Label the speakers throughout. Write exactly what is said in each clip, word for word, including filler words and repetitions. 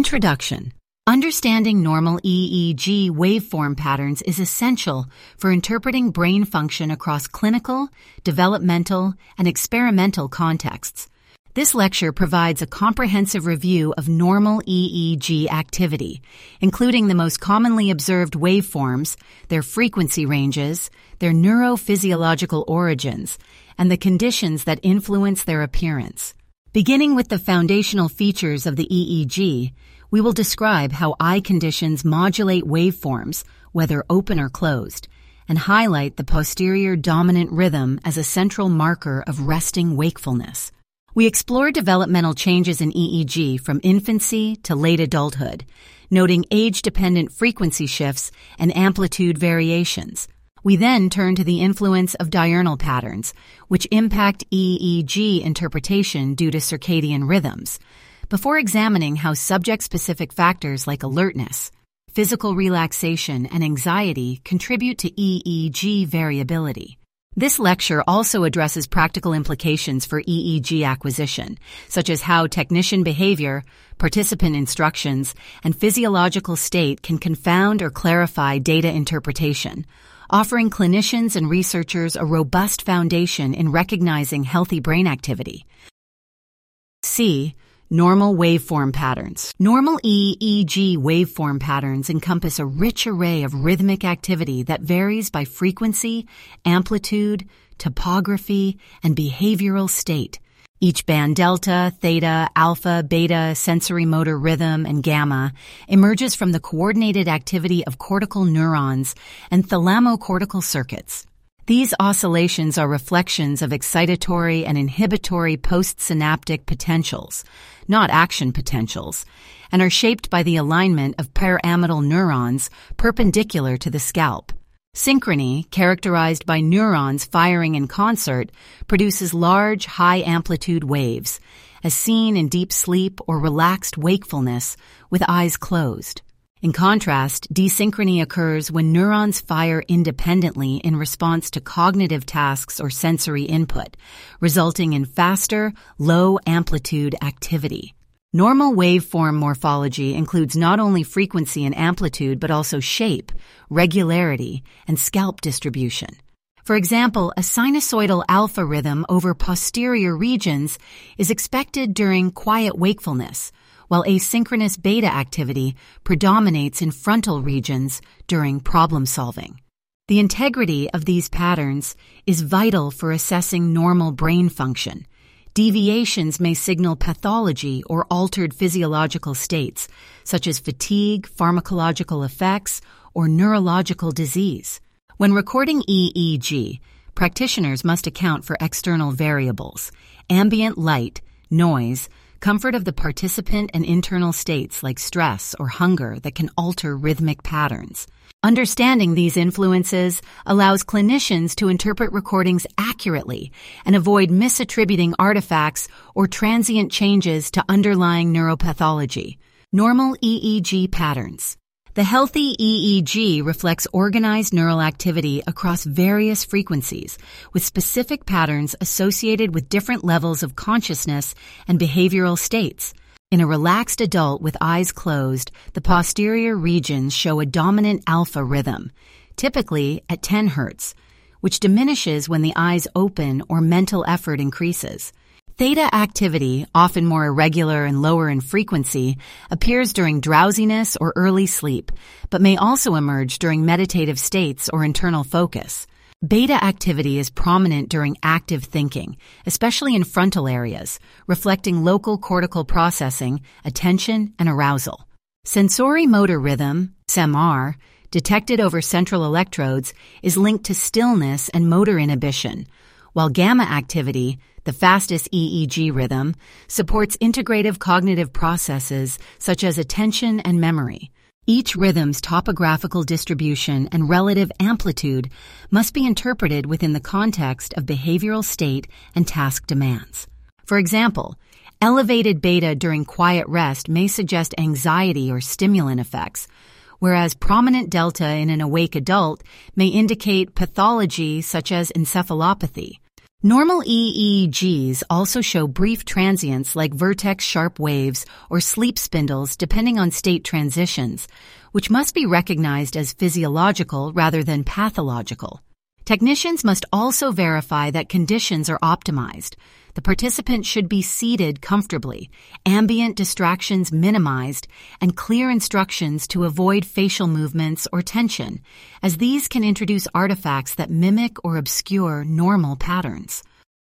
Speaker 1: Introduction. Understanding normal E E G waveform patterns is essential for interpreting brain function across clinical, developmental, and experimental contexts. This lecture provides a comprehensive review of normal E E G activity, including the most commonly observed waveforms, their frequency ranges, their neurophysiological origins, and the conditions that influence their appearance. Beginning with the foundational features of the E E G, we will describe how eye conditions modulate waveforms, whether open or closed, and highlight the posterior dominant rhythm as a central marker of resting wakefulness. We explore developmental changes in E E G from infancy to late adulthood, noting age-dependent frequency shifts and amplitude variations. We then turn to the influence of diurnal patterns, which impact E E G interpretation due to circadian rhythms, before examining how subject-specific factors like alertness, physical relaxation, and anxiety contribute to E E G variability. This lecture also addresses practical implications for E E G acquisition, such as how technician behavior, participant instructions, and physiological state can confound or clarify data interpretation, offering clinicians and researchers a robust foundation in recognizing healthy brain activity. C. Normal waveform patterns. Normal E E G waveform patterns encompass a rich array of rhythmic activity that varies by frequency, amplitude, topography, and behavioral state. Each band delta, theta, alpha, beta, sensory motor rhythm, and gamma emerges from the coordinated activity of cortical neurons and thalamocortical circuits. These oscillations are reflections of excitatory and inhibitory postsynaptic potentials, not action potentials, and are shaped by the alignment of pyramidal neurons perpendicular to the scalp. Synchrony, characterized by neurons firing in concert, produces large, high-amplitude waves, as seen in deep sleep or relaxed wakefulness with eyes closed. In contrast, desynchrony occurs when neurons fire independently in response to cognitive tasks or sensory input, resulting in faster, low-amplitude activity. Normal waveform morphology includes not only frequency and amplitude but also shape, regularity, and scalp distribution. For example, a sinusoidal alpha rhythm over posterior regions is expected during quiet wakefulness, while asynchronous beta activity predominates in frontal regions during problem solving. The integrity of these patterns is vital for assessing normal brain function. Deviations may signal pathology or altered physiological states, such as fatigue, pharmacological effects, or neurological disease. When recording E E G, practitioners must account for external variables, ambient light, noise, comfort of the participant, and internal states like stress or hunger that can alter rhythmic patterns. Understanding these influences allows clinicians to interpret recordings accurately and avoid misattributing artifacts or transient changes to underlying neuropathology. Normal E E G patterns. The healthy E E G reflects organized neural activity across various frequencies, with specific patterns associated with different levels of consciousness and behavioral states. In a relaxed adult with eyes closed, the posterior regions show a dominant alpha rhythm, typically at ten hertz, which diminishes when the eyes open or mental effort increases. Theta activity, often more irregular and lower in frequency, appears during drowsiness or early sleep, but may also emerge during meditative states or internal focus. Beta activity is prominent during active thinking, especially in frontal areas, reflecting local cortical processing, attention, and arousal. Sensory motor rhythm, S M R, detected over central electrodes, is linked to stillness and motor inhibition, while gamma activity, the fastest E E G rhythm, supports integrative cognitive processes such as attention and memory. Each rhythm's topographical distribution and relative amplitude must be interpreted within the context of behavioral state and task demands. For example, elevated beta during quiet rest may suggest anxiety or stimulant effects, whereas prominent delta in an awake adult may indicate pathology such as encephalopathy. Normal E E Gs also show brief transients like vertex-sharp waves or sleep spindles depending on state transitions, which must be recognized as physiological rather than pathological. Technicians must also verify that conditions are optimized. The participant should be seated comfortably, ambient distractions minimized, and clear instructions to avoid facial movements or tension, as these can introduce artifacts that mimic or obscure normal patterns.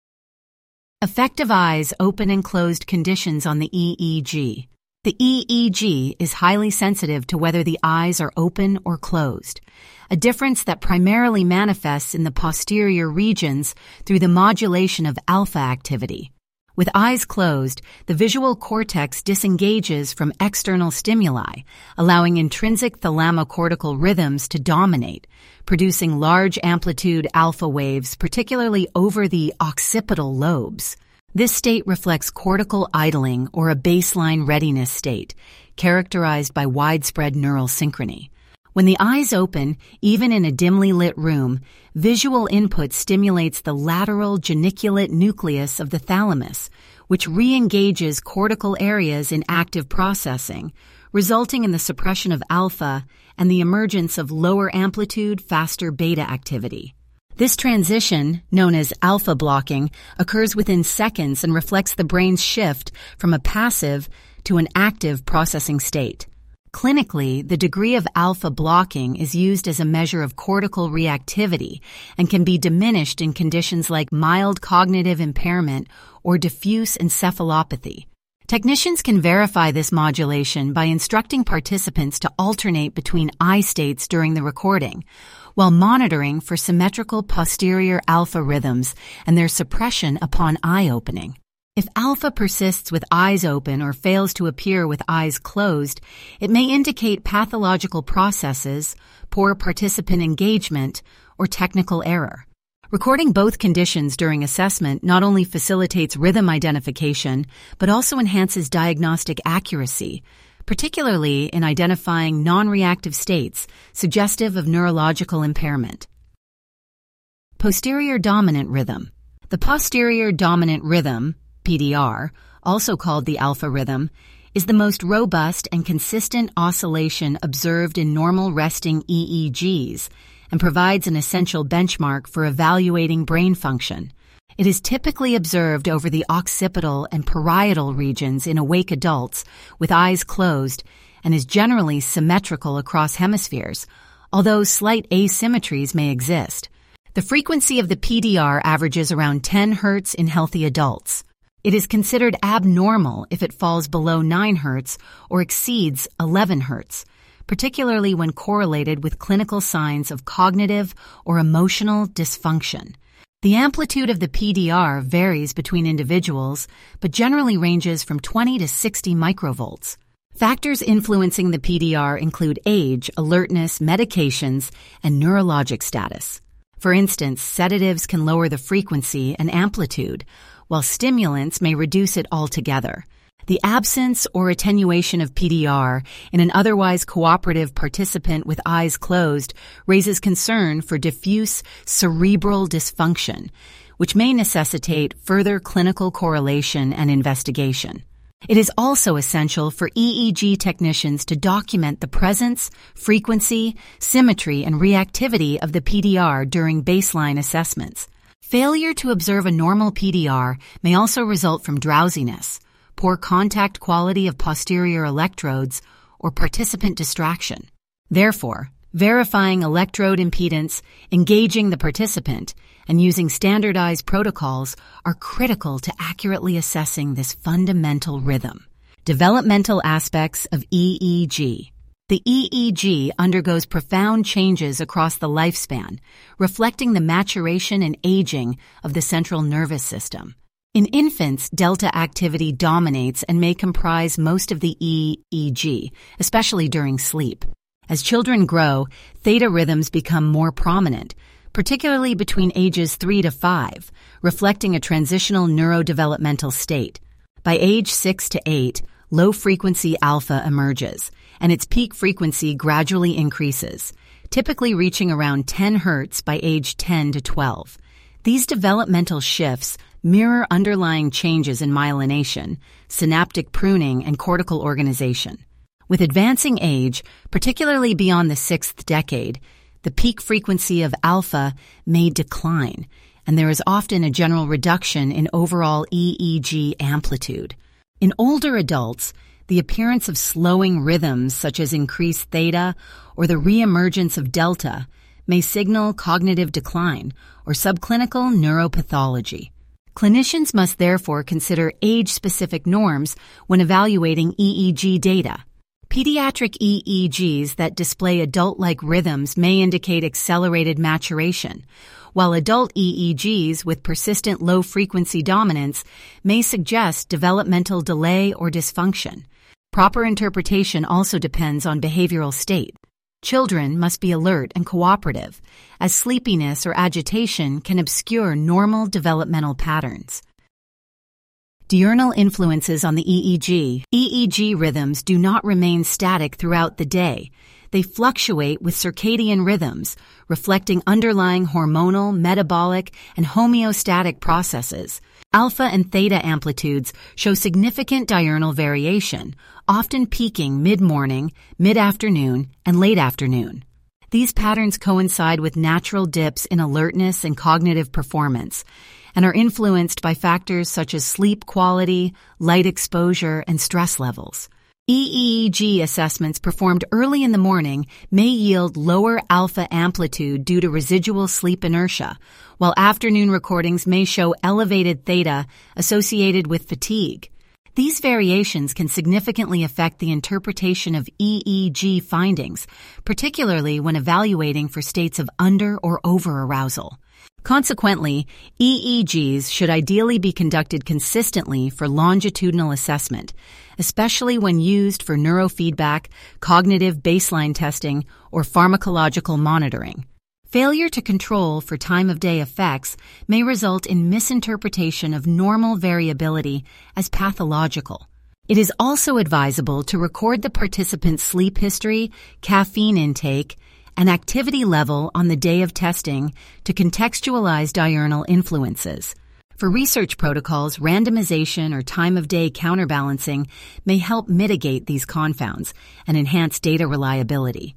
Speaker 1: Effective eyes open and closed conditions on the E E G. The E E G is highly sensitive to whether the eyes are open or closed, a difference that primarily manifests in the posterior regions through the modulation of alpha activity. With eyes closed, the visual cortex disengages from external stimuli, allowing intrinsic thalamocortical rhythms to dominate, producing large amplitude alpha waves, particularly over the occipital lobes. This state reflects cortical idling or a baseline readiness state, characterized by widespread neural synchrony. When the eyes open, even in a dimly lit room, visual input stimulates the lateral geniculate nucleus of the thalamus, which re-engages cortical areas in active processing, resulting in the suppression of alpha and the emergence of lower amplitude, faster beta activity. This transition, known as alpha blocking, occurs within seconds and reflects the brain's shift from a passive to an active processing state. Clinically, the degree of alpha blocking is used as a measure of cortical reactivity and can be diminished in conditions like mild cognitive impairment or diffuse encephalopathy. Technicians can verify this modulation by instructing participants to alternate between eye states during the recording, while monitoring for symmetrical posterior alpha rhythms and their suppression upon eye opening. If alpha persists with eyes open or fails to appear with eyes closed, it may indicate pathological processes, poor participant engagement, or technical error. Recording both conditions during assessment not only facilitates rhythm identification, but also enhances diagnostic accuracy, particularly in identifying non-reactive states suggestive of neurological impairment. Posterior dominant rhythm. The posterior dominant rhythm, P D R, also called the alpha rhythm, is the most robust and consistent oscillation observed in normal resting E E Gs and provides an essential benchmark for evaluating brain function. It is typically observed over the occipital and parietal regions in awake adults with eyes closed and is generally symmetrical across hemispheres, although slight asymmetries may exist. The frequency of the P D R averages around ten hertz in healthy adults. It is considered abnormal if it falls below nine hertz or exceeds eleven hertz, particularly when correlated with clinical signs of cognitive or emotional dysfunction. The amplitude of the P D R varies between individuals, but generally ranges from twenty to sixty microvolts. Factors influencing the P D R include age, alertness, medications, and neurologic status. For instance, sedatives can lower the frequency and amplitude, while stimulants may reduce it altogether. The absence or attenuation of P D R in an otherwise cooperative participant with eyes closed raises concern for diffuse cerebral dysfunction, which may necessitate further clinical correlation and investigation. It is also essential for E E G technicians to document the presence, frequency, symmetry, and reactivity of the P D R during baseline assessments. Failure to observe a normal P D R may also result from drowsiness, poor contact quality of posterior electrodes, or participant distraction. Therefore, verifying electrode impedance, engaging the participant, and using standardized protocols are critical to accurately assessing this fundamental rhythm. Developmental aspects of E E G. The E E G undergoes profound changes across the lifespan, reflecting the maturation and aging of the central nervous system. In infants, delta activity dominates and may comprise most of the E E G, especially during sleep. As children grow, theta rhythms become more prominent, particularly between ages three to five, reflecting a transitional neurodevelopmental state. By age six to eight, low-frequency alpha emerges, and its peak frequency gradually increases, typically reaching around ten hertz by age ten to twelve. These developmental shifts mirror underlying changes in myelination, synaptic pruning, and cortical organization. With advancing age, particularly beyond the sixth decade, the peak frequency of alpha may decline, and there is often a general reduction in overall E E G amplitude. In older adults, the appearance of slowing rhythms such as increased theta or the reemergence of delta may signal cognitive decline or subclinical neuropathology. Clinicians must therefore consider age-specific norms when evaluating E E G data. Pediatric E E Gs that display adult-like rhythms may indicate accelerated maturation, while adult E E Gs with persistent low-frequency dominance may suggest developmental delay or dysfunction. Proper interpretation also depends on behavioral state. Children must be alert and cooperative, as sleepiness or agitation can obscure normal developmental patterns. Diurnal influences on the E E G. E E G rhythms do not remain static throughout the day. They fluctuate with circadian rhythms, reflecting underlying hormonal, metabolic, and homeostatic processes. Alpha and theta amplitudes show significant diurnal variation, often peaking mid-morning, mid-afternoon, and late afternoon. These patterns coincide with natural dips in alertness and cognitive performance, and are influenced by factors such as sleep quality, light exposure, and stress levels. E E G assessments performed early in the morning may yield lower alpha amplitude due to residual sleep inertia, while afternoon recordings may show elevated theta associated with fatigue. These variations can significantly affect the interpretation of E E G findings, particularly when evaluating for states of under- or over-arousal. Consequently, E E Gs should ideally be conducted consistently for longitudinal assessment, especially when used for neurofeedback, cognitive baseline testing, or pharmacological monitoring. Failure to control for time-of-day effects may result in misinterpretation of normal variability as pathological. It is also advisable to record the participant's sleep history, caffeine intake, and activity level on the day of testing to contextualize diurnal influences. For research protocols, randomization or time-of-day counterbalancing may help mitigate these confounds and enhance data reliability.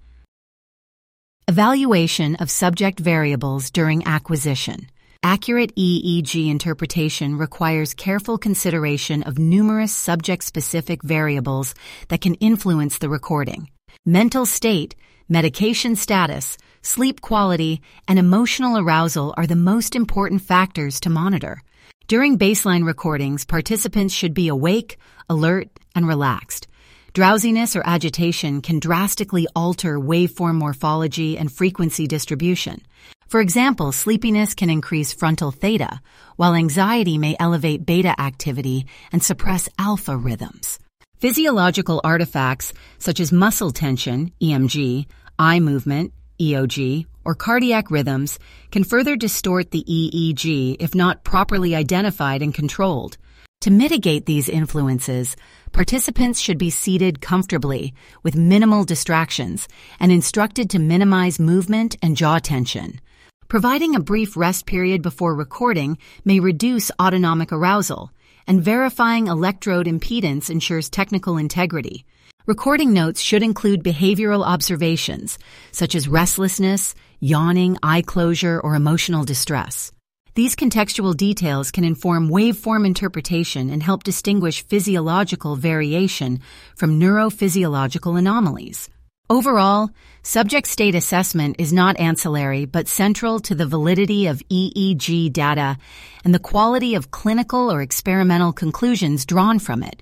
Speaker 1: Evaluation of subject variables during acquisition. Accurate E E G interpretation requires careful consideration of numerous subject-specific variables that can influence the recording. Mental state, medication status, sleep quality, and emotional arousal are the most important factors to monitor. During baseline recordings, participants should be awake, alert, and relaxed. Drowsiness or agitation can drastically alter waveform morphology and frequency distribution. For example, sleepiness can increase frontal theta, while anxiety may elevate beta activity and suppress alpha rhythms. Physiological artifacts such as muscle tension, E M G, eye movement, E O G, or cardiac rhythms can further distort the E E G if not properly identified and controlled. To mitigate these influences, participants should be seated comfortably with minimal distractions and instructed to minimize movement and jaw tension. Providing a brief rest period before recording may reduce autonomic arousal, and verifying electrode impedance ensures technical integrity. Recording notes should include behavioral observations, such as restlessness, yawning, eye closure, or emotional distress. These contextual details can inform waveform interpretation and help distinguish physiological variation from neurophysiological anomalies. Overall, subject state assessment is not ancillary but central to the validity of E E G data and the quality of clinical or experimental conclusions drawn from it.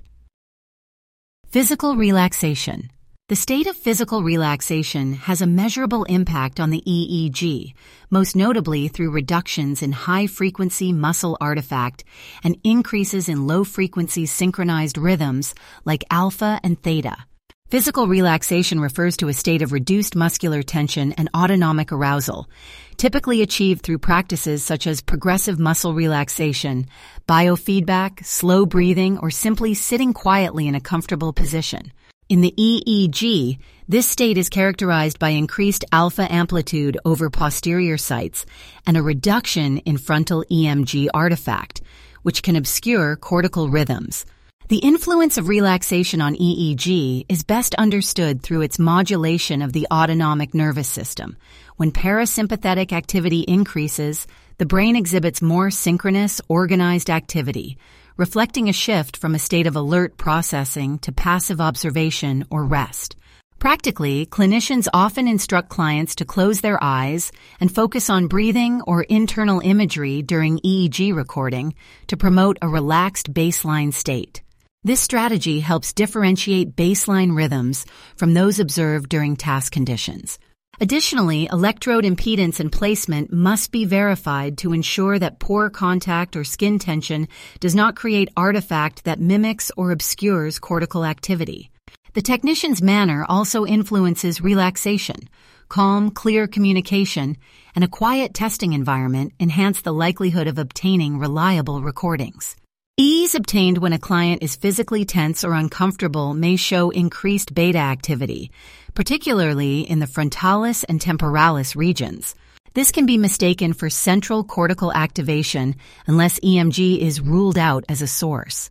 Speaker 1: Physical relaxation. The state of physical relaxation has a measurable impact on the E E G, most notably through reductions in high-frequency muscle artifact and increases in low-frequency synchronized rhythms like alpha and theta. Physical relaxation refers to a state of reduced muscular tension and autonomic arousal, typically achieved through practices such as progressive muscle relaxation, biofeedback, slow breathing, or simply sitting quietly in a comfortable position. In the E E G, this state is characterized by increased alpha amplitude over posterior sites and a reduction in frontal E M G artifact, which can obscure cortical rhythms. The influence of relaxation on E E G is best understood through its modulation of the autonomic nervous system. When parasympathetic activity increases, the brain exhibits more synchronous, organized activity, reflecting a shift from a state of alert processing to passive observation or rest. Practically, clinicians often instruct clients to close their eyes and focus on breathing or internal imagery during E E G recording to promote a relaxed baseline state. This strategy helps differentiate baseline rhythms from those observed during task conditions. Additionally, electrode impedance and placement must be verified to ensure that pore contact or skin tension does not create artifact that mimics or obscures cortical activity. The technician's manner also influences relaxation. Calm, clear communication and a quiet testing environment enhance the likelihood of obtaining reliable recordings. Ease obtained when a client is physically tense or uncomfortable may show increased beta activity, particularly in the frontalis and temporalis regions. This can be mistaken for central cortical activation unless E M G is ruled out as a source.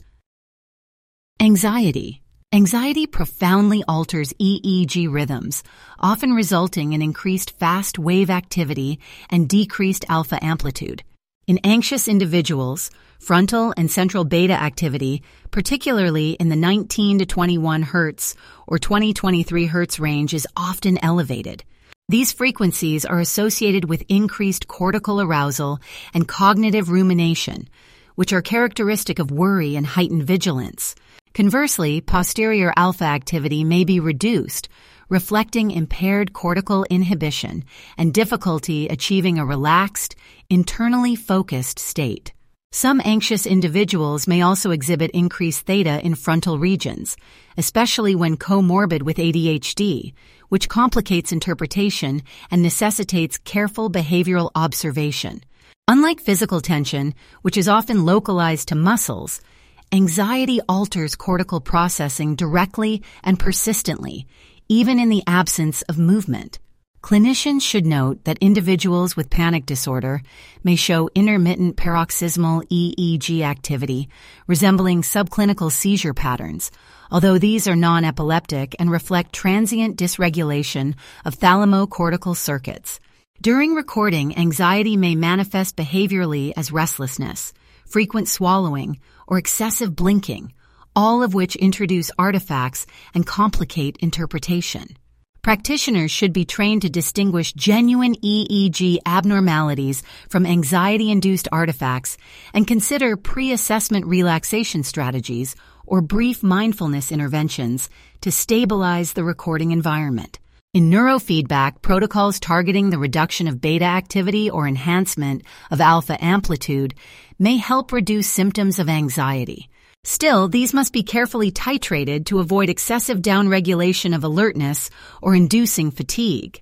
Speaker 1: Anxiety. Anxiety profoundly alters E E G rhythms, often resulting in increased fast wave activity and decreased alpha amplitude. In anxious individuals, frontal and central beta activity, particularly in the nineteen to twenty-one hertz or twenty to twenty-three hertz range, is often elevated. These frequencies are associated with increased cortical arousal and cognitive rumination, which are characteristic of worry and heightened vigilance. Conversely, posterior alpha activity may be reduced, reflecting impaired cortical inhibition and difficulty achieving a relaxed, internally focused state. Some anxious individuals may also exhibit increased theta in frontal regions, especially when comorbid with A D H D, which complicates interpretation and necessitates careful behavioral observation. Unlike physical tension, which is often localized to muscles, anxiety alters cortical processing directly and persistently, even in the absence of movement. Clinicians should note that individuals with panic disorder may show intermittent paroxysmal E E G activity resembling subclinical seizure patterns, although these are non-epileptic and reflect transient dysregulation of thalamocortical circuits. During recording, anxiety may manifest behaviorally as restlessness, frequent swallowing, or excessive blinking, all of which introduce artifacts and complicate interpretation. Practitioners should be trained to distinguish genuine E E G abnormalities from anxiety-induced artifacts and consider pre-assessment relaxation strategies or brief mindfulness interventions to stabilize the recording environment. In neurofeedback, protocols targeting the reduction of beta activity or enhancement of alpha amplitude may help reduce symptoms of anxiety. Still, these must be carefully titrated to avoid excessive downregulation of alertness or inducing fatigue.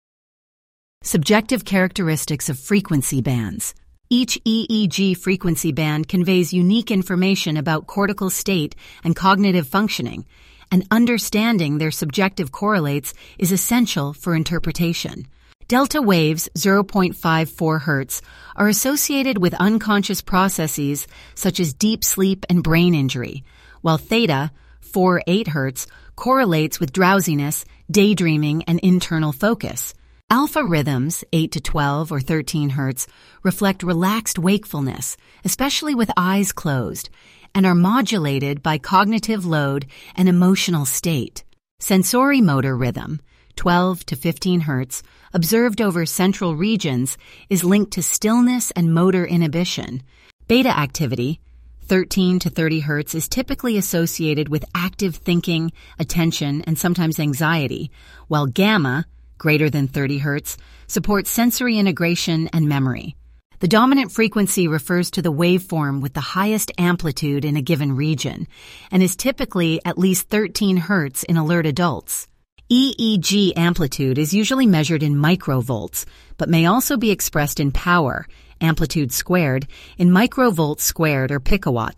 Speaker 1: Subjective characteristics of frequency bands. Each E E G frequency band conveys unique information about cortical state and cognitive functioning, and understanding their subjective correlates is essential for interpretation. Delta waves, zero point five four hertz, are associated with unconscious processes such as deep sleep and brain injury, while theta, four point eight hertz, correlates with drowsiness, daydreaming, and internal focus. Alpha rhythms, eight to twelve or thirteen hertz, reflect relaxed wakefulness, especially with eyes closed, and are modulated by cognitive load and emotional state. Sensorimotor rhythm, twelve to fifteen hertz, observed over central regions, is linked to stillness and motor inhibition. Beta activity, thirteen to thirty hertz, is typically associated with active thinking, attention, and sometimes anxiety, while gamma, greater than thirty hertz, supports sensory integration and memory. The dominant frequency refers to the waveform with the highest amplitude in a given region and is typically at least thirteen hertz in alert adults. E E G amplitude is usually measured in microvolts, but may also be expressed in power, amplitude squared, in microvolts squared or picowatts.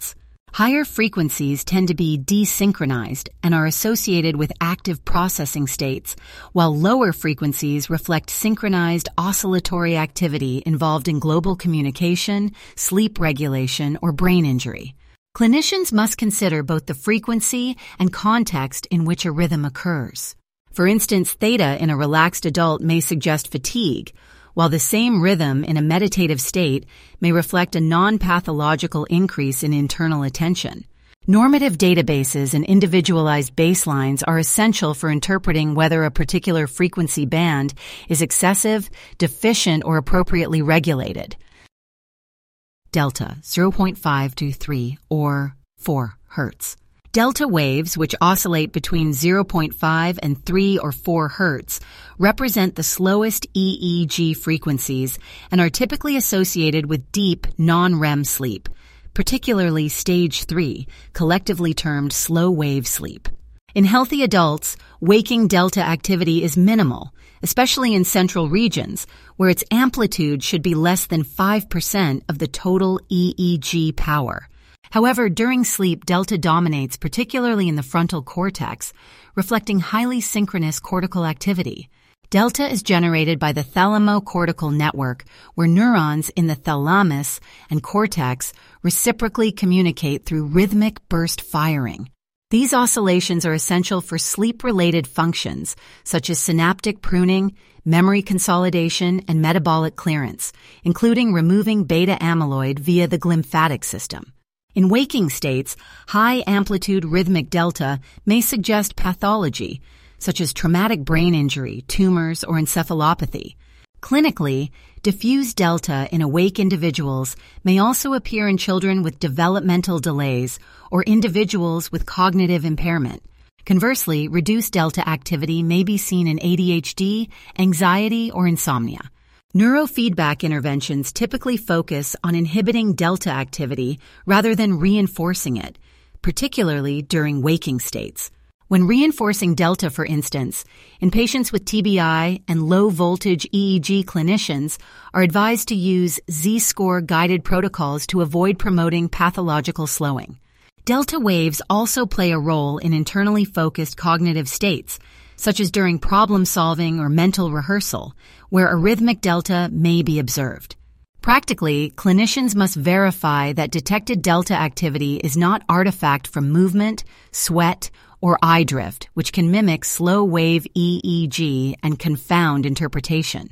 Speaker 1: Higher frequencies tend to be desynchronized and are associated with active processing states, while lower frequencies reflect synchronized oscillatory activity involved in global communication, sleep regulation, or brain injury. Clinicians must consider both the frequency and context in which a rhythm occurs. For instance, theta in a relaxed adult may suggest fatigue, while the same rhythm in a meditative state may reflect a non-pathological increase in internal attention. Normative databases and individualized baselines are essential for interpreting whether a particular frequency band is excessive, deficient, or appropriately regulated. Delta, zero point five to three or four hertz. Delta waves, which oscillate between zero point five and three or four hertz, represent the slowest E E G frequencies and are typically associated with deep non-R E M sleep, particularly stage three, collectively termed slow wave sleep. In healthy adults, waking delta activity is minimal, especially in central regions, where its amplitude should be less than five percent of the total E E G power. However, during sleep, delta dominates, particularly in the frontal cortex, reflecting highly synchronous cortical activity. Delta is generated by the thalamocortical network, where neurons in the thalamus and cortex reciprocally communicate through rhythmic burst firing. These oscillations are essential for sleep-related functions, such as synaptic pruning, memory consolidation, and metabolic clearance, including removing beta amyloid via the glymphatic system. In waking states, high-amplitude rhythmic delta may suggest pathology, such as traumatic brain injury, tumors, or encephalopathy. Clinically, diffuse delta in awake individuals may also appear in children with developmental delays or individuals with cognitive impairment. Conversely, reduced delta activity may be seen in A D H D, anxiety, or insomnia. Neurofeedback interventions typically focus on inhibiting delta activity rather than reinforcing it, particularly during waking states. When reinforcing delta, for instance, in patients with T B I and low-voltage E E G clinicians are advised to use Z-score guided protocols to avoid promoting pathological slowing. Delta waves also play a role in internally focused cognitive states, such as during problem-solving or mental rehearsal, where a rhythmic delta may be observed. Practically, clinicians must verify that detected delta activity is not artifact from movement, sweat, or eye drift, which can mimic slow-wave E E G and confound interpretation.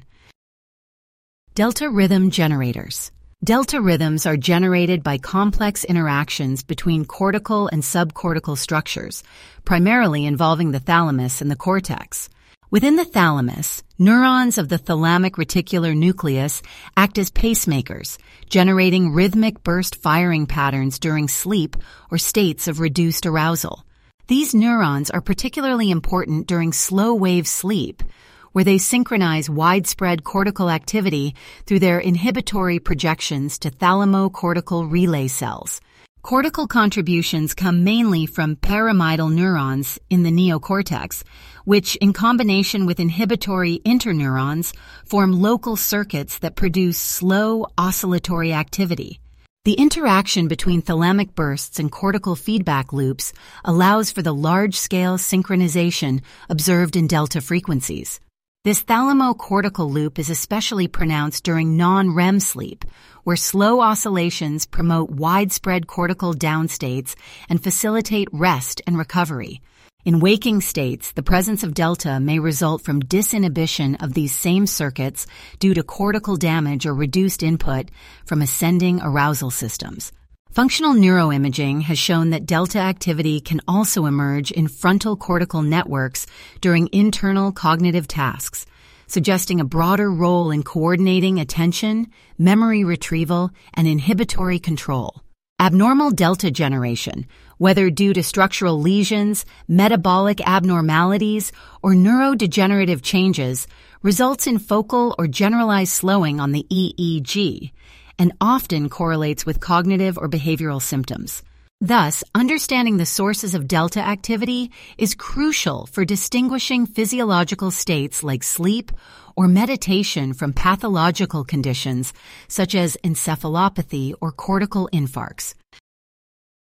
Speaker 1: Delta rhythm generators. Delta rhythms are generated by complex interactions between cortical and subcortical structures, primarily involving the thalamus and the cortex. Within the thalamus, neurons of the thalamic reticular nucleus act as pacemakers, generating rhythmic burst firing patterns during sleep or states of reduced arousal. These neurons are particularly important during slow-wave sleep, where they synchronize widespread cortical activity through their inhibitory projections to thalamocortical relay cells. Cortical contributions come mainly from pyramidal neurons in the neocortex, which, in combination with inhibitory interneurons, form local circuits that produce slow oscillatory activity. The interaction between thalamic bursts and cortical feedback loops allows for the large-scale synchronization observed in delta frequencies. This thalamocortical loop is especially pronounced during non-R E M sleep, where slow oscillations promote widespread cortical downstates and facilitate rest and recovery. In waking states, the presence of delta may result from disinhibition of these same circuits due to cortical damage or reduced input from ascending arousal systems. Functional neuroimaging has shown that delta activity can also emerge in frontal cortical networks during internal cognitive tasks, suggesting a broader role in coordinating attention, memory retrieval, and inhibitory control. Abnormal delta generation, whether due to structural lesions, metabolic abnormalities, or neurodegenerative changes, results in focal or generalized slowing on the E E G, and often correlates with cognitive or behavioral symptoms. Thus, understanding the sources of delta activity is crucial for distinguishing physiological states like sleep or meditation from pathological conditions such as encephalopathy or cortical infarcts.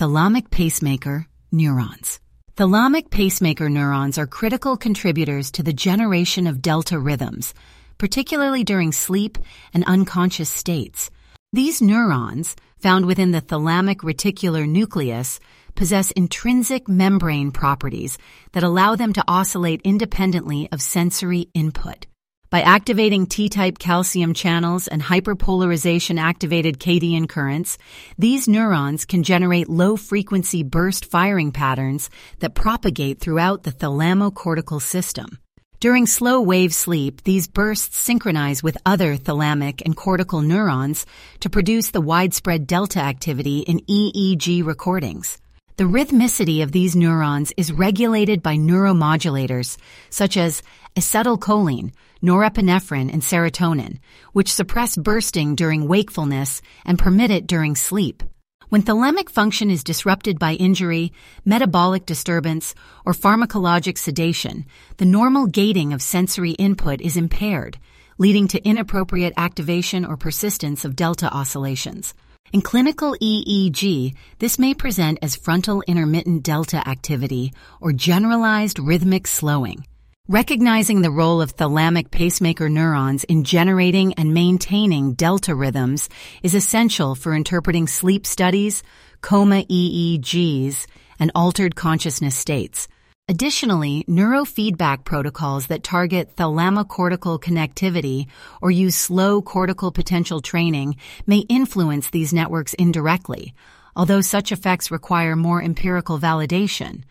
Speaker 1: Thalamic pacemaker neurons. Thalamic pacemaker neurons are critical contributors to the generation of delta rhythms, particularly during sleep and unconscious states. These neurons, found within the thalamic reticular nucleus, possess intrinsic membrane properties that allow them to oscillate independently of sensory input. By activating T-type calcium channels and hyperpolarization-activated Cadian currents, these neurons can generate low-frequency burst firing patterns that propagate throughout the thalamocortical system. During slow-wave sleep, these bursts synchronize with other thalamic and cortical neurons to produce the widespread delta activity in E E G recordings. The rhythmicity of these neurons is regulated by neuromodulators such as acetylcholine, norepinephrine, and serotonin, which suppress bursting during wakefulness and permit it during sleep. When thalamic function is disrupted by injury, metabolic disturbance, or pharmacologic sedation, the normal gating of sensory input is impaired, leading to inappropriate activation or persistence of delta oscillations. In clinical E E G, this may present as frontal intermittent delta activity or generalized rhythmic slowing. Recognizing the role of thalamic pacemaker neurons in generating and maintaining delta rhythms is essential for interpreting sleep studies, coma E E Gs, and altered consciousness states. Additionally, neurofeedback protocols that target thalamocortical connectivity or use slow cortical potential training may influence these networks indirectly, although such effects require more empirical validation.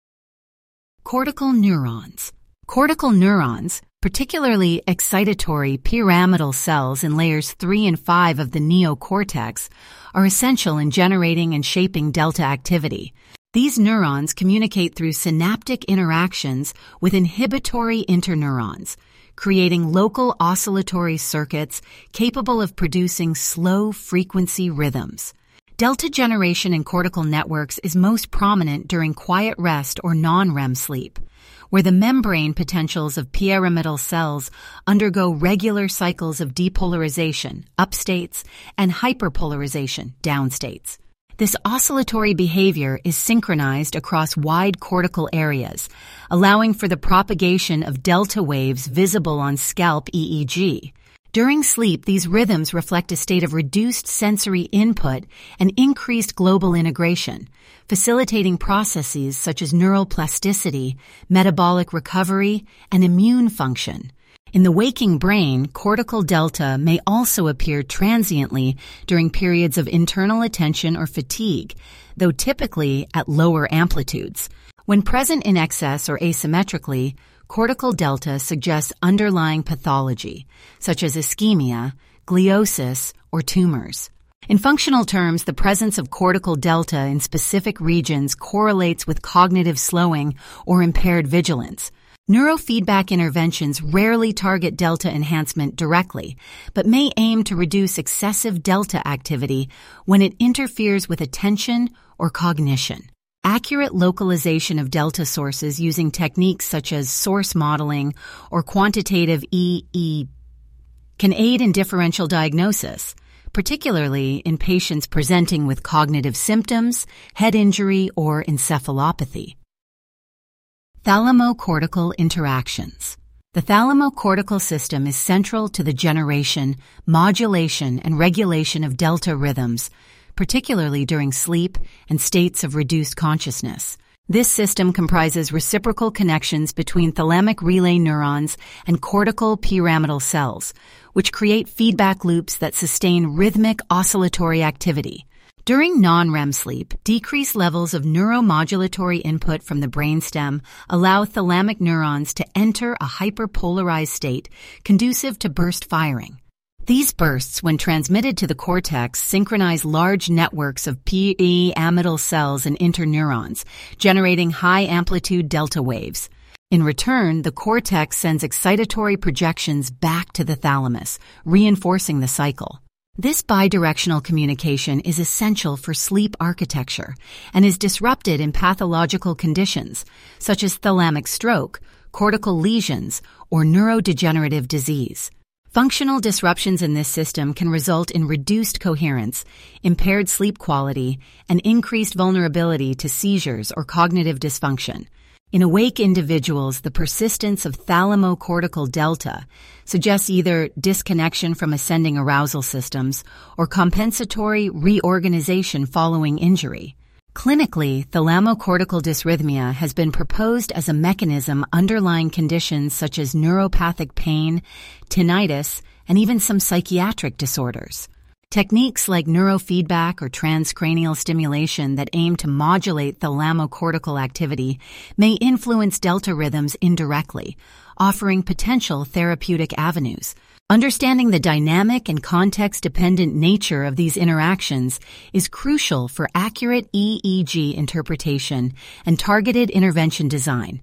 Speaker 1: Cortical neurons. Cortical neurons, particularly excitatory pyramidal cells in layers three and five of the neocortex, are essential in generating and shaping delta activity. These neurons communicate through synaptic interactions with inhibitory interneurons, creating local oscillatory circuits capable of producing slow-frequency rhythms. Delta generation in cortical networks is most prominent during quiet rest or non-R E M sleep, where the membrane potentials of pyramidal cells undergo regular cycles of depolarization, upstates, and hyperpolarization, downstates. This oscillatory behavior is synchronized across wide cortical areas, allowing for the propagation of delta waves visible on scalp E E G. During sleep, these rhythms reflect a state of reduced sensory input and increased global integration, facilitating processes such as neural plasticity, metabolic recovery, and immune function. In the waking brain, cortical delta may also appear transiently during periods of internal attention or fatigue, though typically at lower amplitudes. When present in excess or asymmetrically, cortical delta suggests underlying pathology, such as ischemia, gliosis, or tumors. In functional terms, the presence of cortical delta in specific regions correlates with cognitive slowing or impaired vigilance. Neurofeedback interventions rarely target delta enhancement directly, but may aim to reduce excessive delta activity when it interferes with attention or cognition. Accurate localization of delta sources using techniques such as source modeling or quantitative E E can aid in differential diagnosis, particularly in patients presenting with cognitive symptoms, head injury, or encephalopathy. Thalamocortical interactions. The thalamocortical system is central to the generation, modulation, and regulation of delta rhythms, particularly during sleep and states of reduced consciousness. This system comprises reciprocal connections between thalamic relay neurons and cortical pyramidal cells, which create feedback loops that sustain rhythmic oscillatory activity. During non-R E M sleep, decreased levels of neuromodulatory input from the brainstem allow thalamic neurons to enter a hyperpolarized state conducive to burst firing. These bursts, when transmitted to the cortex, synchronize large networks of pyramidal cells and interneurons, generating high-amplitude delta waves. In return, the cortex sends excitatory projections back to the thalamus, reinforcing the cycle. This bidirectional communication is essential for sleep architecture and is disrupted in pathological conditions, such as thalamic stroke, cortical lesions, or neurodegenerative disease. Functional disruptions in this system can result in reduced coherence, impaired sleep quality, and increased vulnerability to seizures or cognitive dysfunction. In awake individuals, the persistence of thalamocortical delta suggests either disconnection from ascending arousal systems or compensatory reorganization following injury. Clinically, thalamocortical dysrhythmia has been proposed as a mechanism underlying conditions such as neuropathic pain, tinnitus, and even some psychiatric disorders. Techniques like neurofeedback or transcranial stimulation that aim to modulate thalamocortical activity may influence delta rhythms indirectly, offering potential therapeutic avenues. Understanding the dynamic and context-dependent nature of these interactions is crucial for accurate E E G interpretation and targeted intervention design.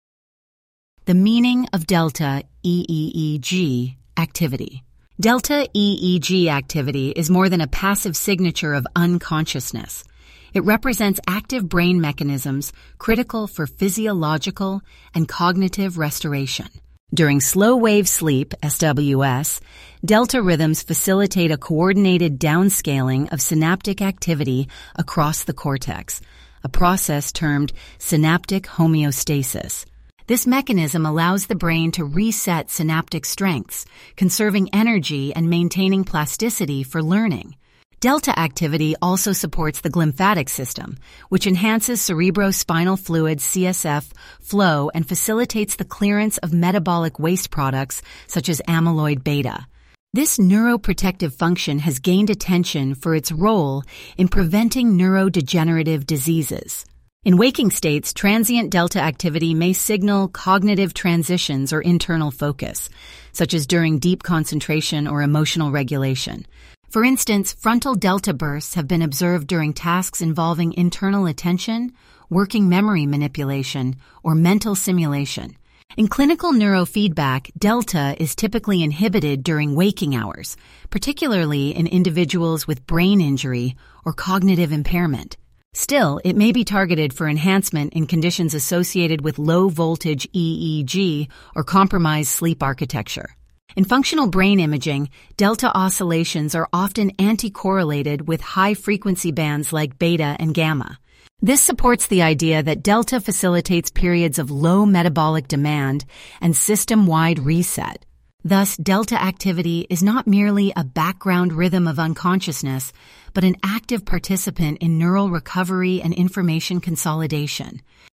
Speaker 1: The meaning of delta E E E G activity. Delta E E G activity is more than a passive signature of unconsciousness. It represents active brain mechanisms critical for physiological and cognitive restoration. During slow-wave sleep, S W S, delta rhythms facilitate a coordinated downscaling of synaptic activity across the cortex, a process termed synaptic homeostasis. This mechanism allows the brain to reset synaptic strengths, conserving energy and maintaining plasticity for learning. Delta activity also supports the glymphatic system, which enhances cerebrospinal fluid C S F flow and facilitates the clearance of metabolic waste products such as amyloid beta. This neuroprotective function has gained attention for its role in preventing neurodegenerative diseases. In waking states, transient delta activity may signal cognitive transitions or internal focus, such as during deep concentration or emotional regulation. For instance, frontal delta bursts have been observed during tasks involving internal attention, working memory manipulation, or mental simulation. In clinical neurofeedback, delta is typically inhibited during waking hours, particularly in individuals with brain injury or cognitive impairment. Still, it may be targeted for enhancement in conditions associated with low-voltage E E G or compromised sleep architecture. In functional brain imaging, delta oscillations are often anti-correlated with high-frequency bands like beta and gamma. This supports the idea that delta facilitates periods of low metabolic demand and system-wide reset. Thus, delta activity is not merely a background rhythm of unconsciousness, but an active participant in neural recovery and information consolidation.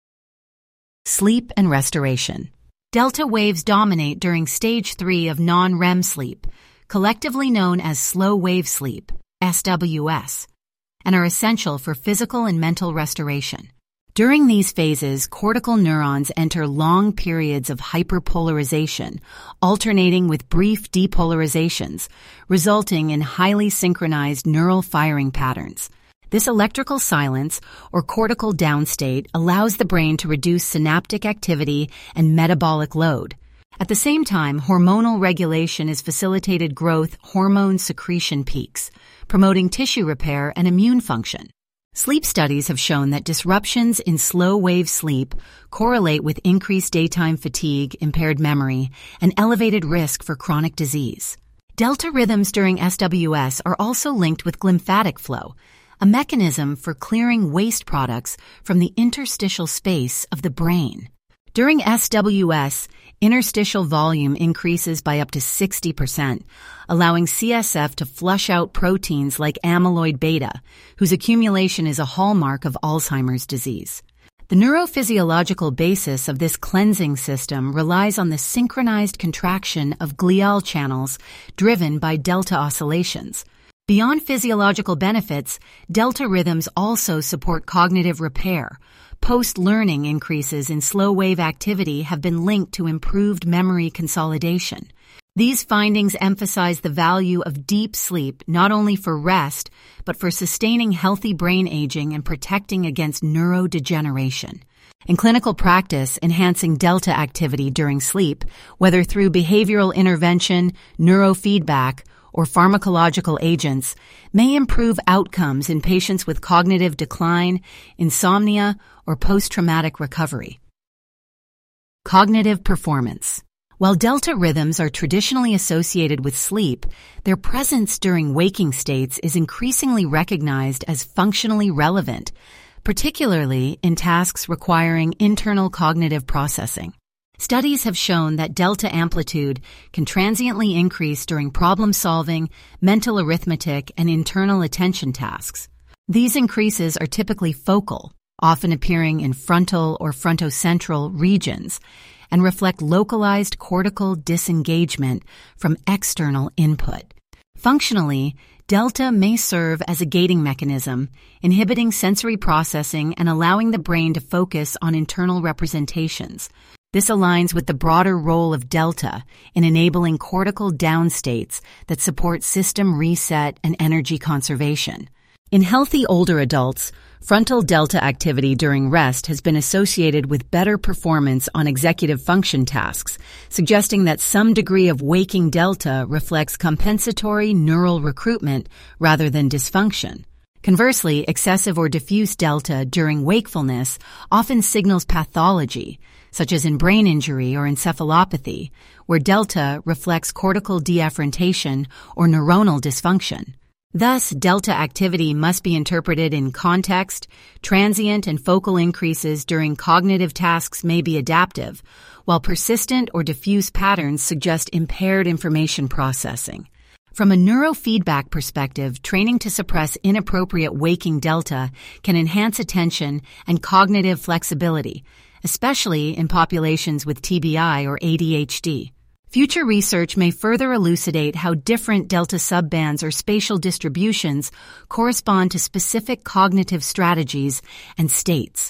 Speaker 1: Sleep and restoration. Delta waves dominate during stage three of non-R E M sleep, collectively known as slow-wave sleep, S W S, and are essential for physical and mental restoration. During these phases, cortical neurons enter long periods of hyperpolarization, alternating with brief depolarizations, resulting in highly synchronized neural firing patterns. This electrical silence, or cortical downstate, allows the brain to reduce synaptic activity and metabolic load. At the same time, hormonal regulation is facilitated growth hormone secretion peaks, promoting tissue repair and immune function. Sleep studies have shown that disruptions in slow-wave sleep correlate with increased daytime fatigue, impaired memory, and elevated risk for chronic disease. Delta rhythms during S W S are also linked with glymphatic flow, a mechanism for clearing waste products from the interstitial space of the brain. During S W S, interstitial volume increases by up to sixty percent, allowing C S F to flush out proteins like amyloid beta, whose accumulation is a hallmark of Alzheimer's disease. The neurophysiological basis of this cleansing system relies on the synchronized contraction of glial channels driven by delta oscillations. Beyond physiological benefits, delta rhythms also support cognitive repair. Post-learning increases in slow-wave activity have been linked to improved memory consolidation. These findings emphasize the value of deep sleep not only for rest, but for sustaining healthy brain aging and protecting against neurodegeneration. In clinical practice, enhancing delta activity during sleep, whether through behavioral intervention, neurofeedback, or pharmacological agents, may improve outcomes in patients with cognitive decline, insomnia, or post-traumatic recovery. Cognitive performance. While delta rhythms are traditionally associated with sleep, their presence during waking states is increasingly recognized as functionally relevant, particularly in tasks requiring internal cognitive processing. Studies have shown that delta amplitude can transiently increase during problem-solving, mental arithmetic, and internal attention tasks. These increases are typically focal, often appearing in frontal or frontocentral regions, and reflect localized cortical disengagement from external input. Functionally, delta may serve as a gating mechanism, inhibiting sensory processing and allowing the brain to focus on internal representations. This aligns with the broader role of delta in enabling cortical downstates that support system reset and energy conservation. In healthy older adults, frontal delta activity during rest has been associated with better performance on executive function tasks, suggesting that some degree of waking delta reflects compensatory neural recruitment rather than dysfunction. Conversely, excessive or diffuse delta during wakefulness often signals pathology, such as in brain injury or encephalopathy, where delta reflects cortical deafferentation or neuronal dysfunction. Thus, delta activity must be interpreted in context. Transient and focal increases during cognitive tasks may be adaptive, while persistent or diffuse patterns suggest impaired information processing. From a neurofeedback perspective, training to suppress inappropriate waking delta can enhance attention and cognitive flexibility, especially in populations with T B I or A D H D. Future research may further elucidate how different delta subbands or spatial distributions correspond to specific cognitive strategies and states.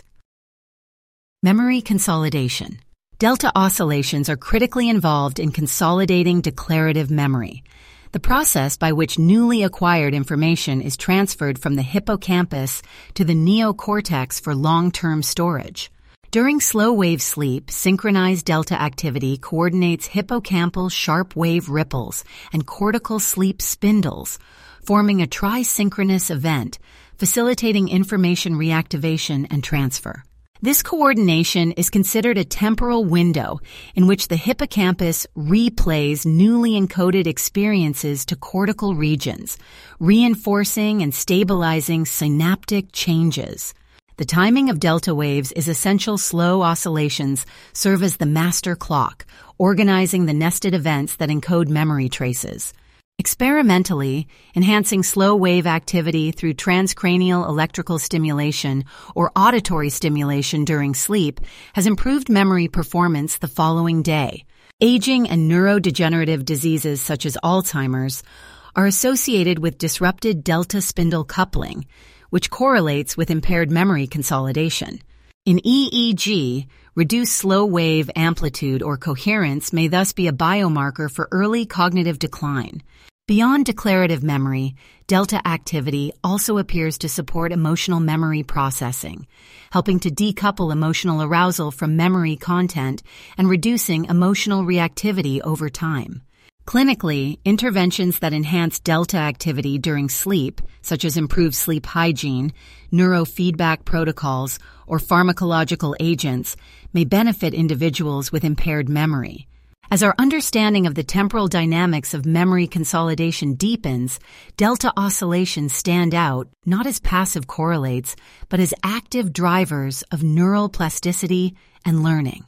Speaker 1: Memory consolidation. Delta oscillations are critically involved in consolidating declarative memory, the process by which newly acquired information is transferred from the hippocampus to the neocortex for long-term storage. During slow-wave sleep, synchronized delta activity coordinates hippocampal sharp-wave ripples and cortical sleep spindles, forming a trisynchronous event, facilitating information reactivation and transfer. This coordination is considered a temporal window in which the hippocampus replays newly encoded experiences to cortical regions, reinforcing and stabilizing synaptic changes. The timing of delta waves is essential. Slow oscillations serve as the master clock, organizing the nested events that encode memory traces. Experimentally, enhancing slow wave activity through transcranial electrical stimulation or auditory stimulation during sleep has improved memory performance the following day. Aging and neurodegenerative diseases such as Alzheimer's are associated with disrupted delta spindle coupling, which correlates with impaired memory consolidation. In E E G, reduced slow wave amplitude or coherence may thus be a biomarker for early cognitive decline. Beyond declarative memory, delta activity also appears to support emotional memory processing, helping to decouple emotional arousal from memory content and reducing emotional reactivity over time. Clinically, interventions that enhance delta activity during sleep, such as improved sleep hygiene, neurofeedback protocols, or pharmacological agents, may benefit individuals with impaired memory. As our understanding of the temporal dynamics of memory consolidation deepens, delta oscillations stand out not as passive correlates, but as active drivers of neural plasticity and learning.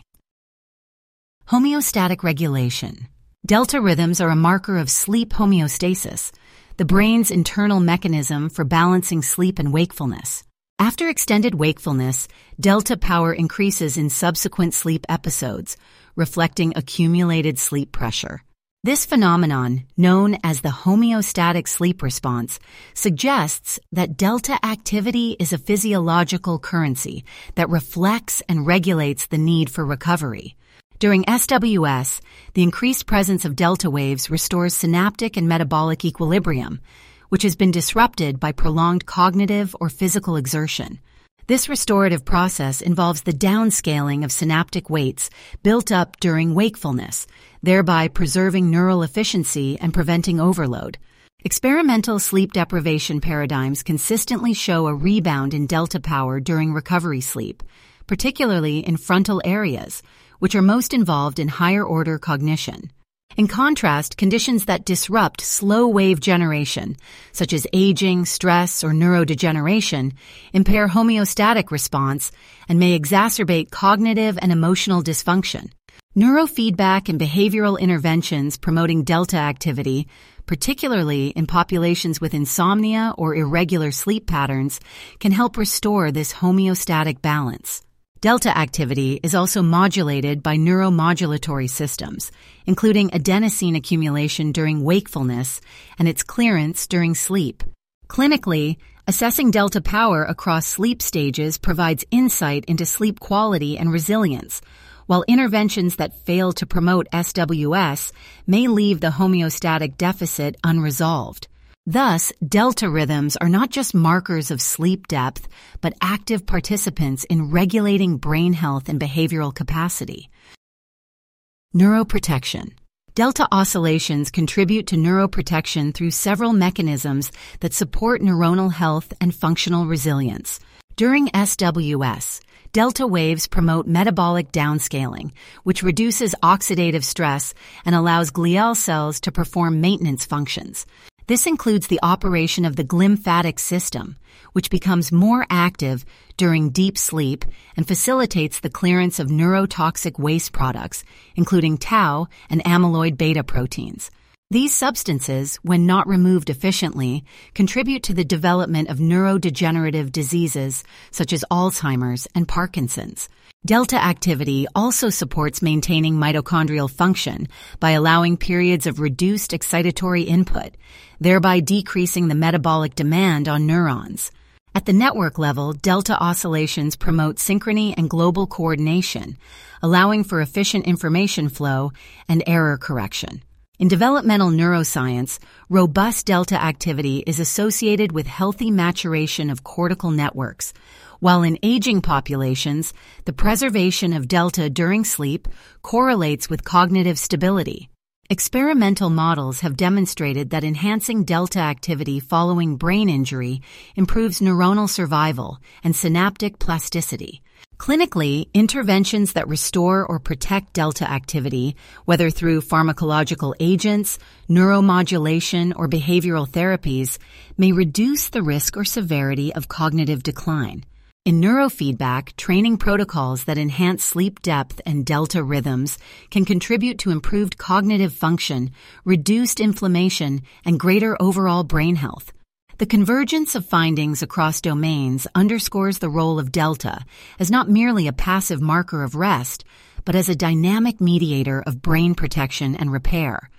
Speaker 1: Homeostatic regulation. Delta rhythms are a marker of sleep homeostasis, the brain's internal mechanism for balancing sleep and wakefulness. After extended wakefulness, delta power increases in subsequent sleep episodes, reflecting accumulated sleep pressure. This phenomenon, known as the homeostatic sleep response, suggests that delta activity is a physiological currency that reflects and regulates the need for recovery. During S W S, the increased presence of delta waves restores synaptic and metabolic equilibrium, which has been disrupted by prolonged cognitive or physical exertion. This restorative process involves the downscaling of synaptic weights built up during wakefulness, thereby preserving neural efficiency and preventing overload. Experimental sleep deprivation paradigms consistently show a rebound in delta power during recovery sleep, particularly in frontal areas, which are most involved in higher-order cognition. In contrast, conditions that disrupt slow-wave generation, such as aging, stress, or neurodegeneration, impair homeostatic response and may exacerbate cognitive and emotional dysfunction. Neurofeedback and behavioral interventions promoting delta activity, particularly in populations with insomnia or irregular sleep patterns, can help restore this homeostatic balance. Delta activity is also modulated by neuromodulatory systems, including adenosine accumulation during wakefulness and its clearance during sleep. Clinically, assessing delta power across sleep stages provides insight into sleep quality and resilience, while interventions that fail to promote S W S may leave the homeostatic deficit unresolved. Thus, delta rhythms are not just markers of sleep depth, but active participants in regulating brain health and behavioral capacity. Neuroprotection. Delta oscillations contribute to neuroprotection through several mechanisms that support neuronal health and functional resilience. During S W S, delta waves promote metabolic downscaling, which reduces oxidative stress and allows glial cells to perform maintenance functions. This includes the operation of the glymphatic system, which becomes more active during deep sleep and facilitates the clearance of neurotoxic waste products, including tau and amyloid beta proteins. These substances, when not removed efficiently, contribute to the development of neurodegenerative diseases such as Alzheimer's and Parkinson's. Delta activity also supports maintaining mitochondrial function by allowing periods of reduced excitatory input, thereby decreasing the metabolic demand on neurons. At the network level, delta oscillations promote synchrony and global coordination, allowing for efficient information flow and error correction. In developmental neuroscience, robust delta activity is associated with healthy maturation of cortical networks, while in aging populations, the preservation of delta during sleep correlates with cognitive stability. Experimental models have demonstrated that enhancing delta activity following brain injury improves neuronal survival and synaptic plasticity. Clinically, interventions that restore or protect delta activity, whether through pharmacological agents, neuromodulation, or behavioral therapies, may reduce the risk or severity of cognitive decline. In neurofeedback, training protocols that enhance sleep depth and delta rhythms can contribute to improved cognitive function, reduced inflammation, and greater overall brain health. The convergence of findings across domains underscores the role of delta as not merely a passive marker of rest, but as a dynamic mediator of brain protection and repair.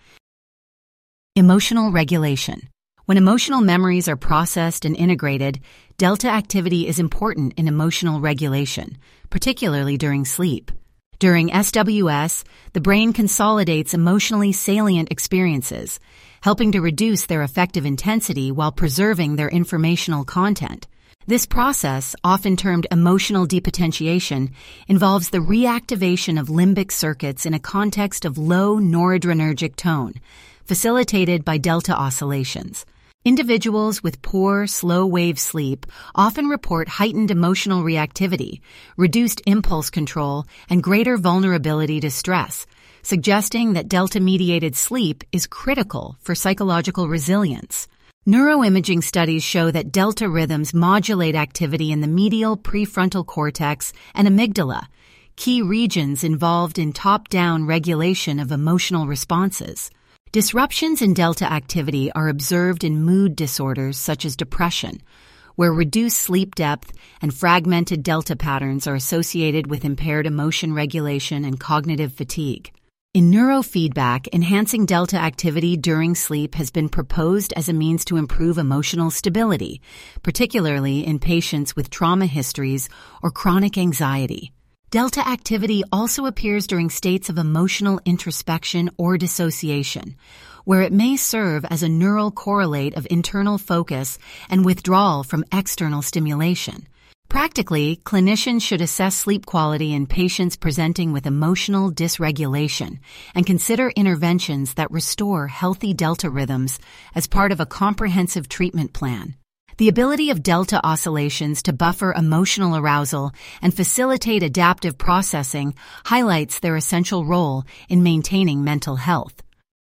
Speaker 1: Emotional regulation. When emotional memories are processed and integrated, delta activity is important in emotional regulation, particularly during sleep. During S W S, the brain consolidates emotionally salient experiences, helping to reduce their affective intensity while preserving their informational content. This process, often termed emotional depotentiation, involves the reactivation of limbic circuits in a context of low noradrenergic tone, facilitated by delta oscillations. Individuals with poor, slow-wave sleep often report heightened emotional reactivity, reduced impulse control, and greater vulnerability to stress, suggesting that delta-mediated sleep is critical for psychological resilience. Neuroimaging studies show that delta rhythms modulate activity in the medial prefrontal cortex and amygdala, key regions involved in top-down regulation of emotional responses. Disruptions in delta activity are observed in mood disorders such as depression, where reduced sleep depth and fragmented delta patterns are associated with impaired emotion regulation and cognitive fatigue. In neurofeedback, enhancing delta activity during sleep has been proposed as a means to improve emotional stability, particularly in patients with trauma histories or chronic anxiety. Delta activity also appears during states of emotional introspection or dissociation, where it may serve as a neural correlate of internal focus and withdrawal from external stimulation. Practically, clinicians should assess sleep quality in patients presenting with emotional dysregulation and consider interventions that restore healthy delta rhythms as part of a comprehensive treatment plan. The ability of delta oscillations to buffer emotional arousal and facilitate adaptive processing highlights their essential role in maintaining mental health.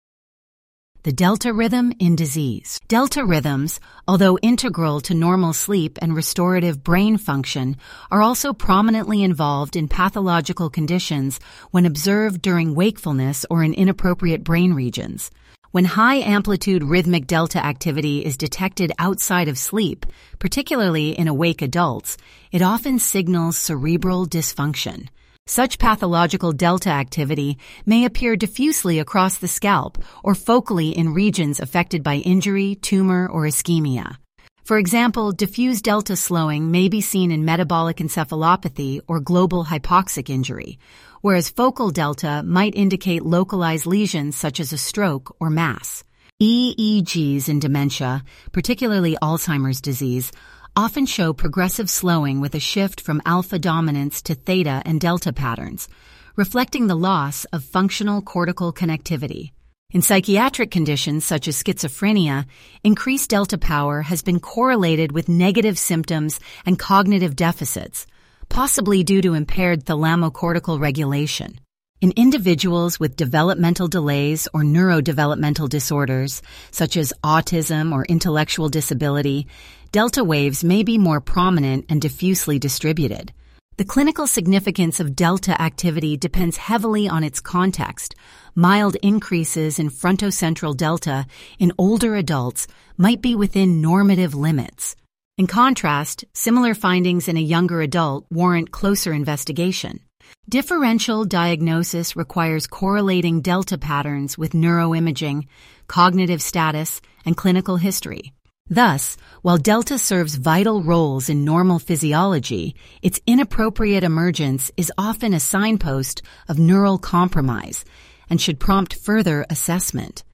Speaker 1: The delta rhythm in disease. Delta rhythms, although integral to normal sleep and restorative brain function, are also prominently involved in pathological conditions when observed during wakefulness or in inappropriate brain regions. When high-amplitude rhythmic delta activity is detected outside of sleep, particularly in awake adults, it often signals cerebral dysfunction. Such pathological delta activity may appear diffusely across the scalp or focally in regions affected by injury, tumor, or ischemia. For example, diffuse delta slowing may be seen in metabolic encephalopathy or global hypoxic injury, whereas focal delta might indicate localized lesions such as a stroke or mass. E E Gs in dementia, particularly Alzheimer's disease, often show progressive slowing with a shift from alpha dominance to theta and delta patterns, reflecting the loss of functional cortical connectivity. In psychiatric conditions such as schizophrenia, increased delta power has been correlated with negative symptoms and cognitive deficits, possibly due to impaired thalamocortical regulation. In individuals with developmental delays or neurodevelopmental disorders, such as autism or intellectual disability, delta waves may be more prominent and diffusely distributed. The clinical significance of delta activity depends heavily on its context. Mild increases in frontocentral delta in older adults might be within normative limits. In contrast, similar findings in a younger adult warrant closer investigation. Differential diagnosis requires correlating delta patterns with neuroimaging, cognitive status, and clinical history. Thus, while delta serves vital roles in normal physiology, its inappropriate emergence is often a signpost of neural compromise and should prompt further assessment.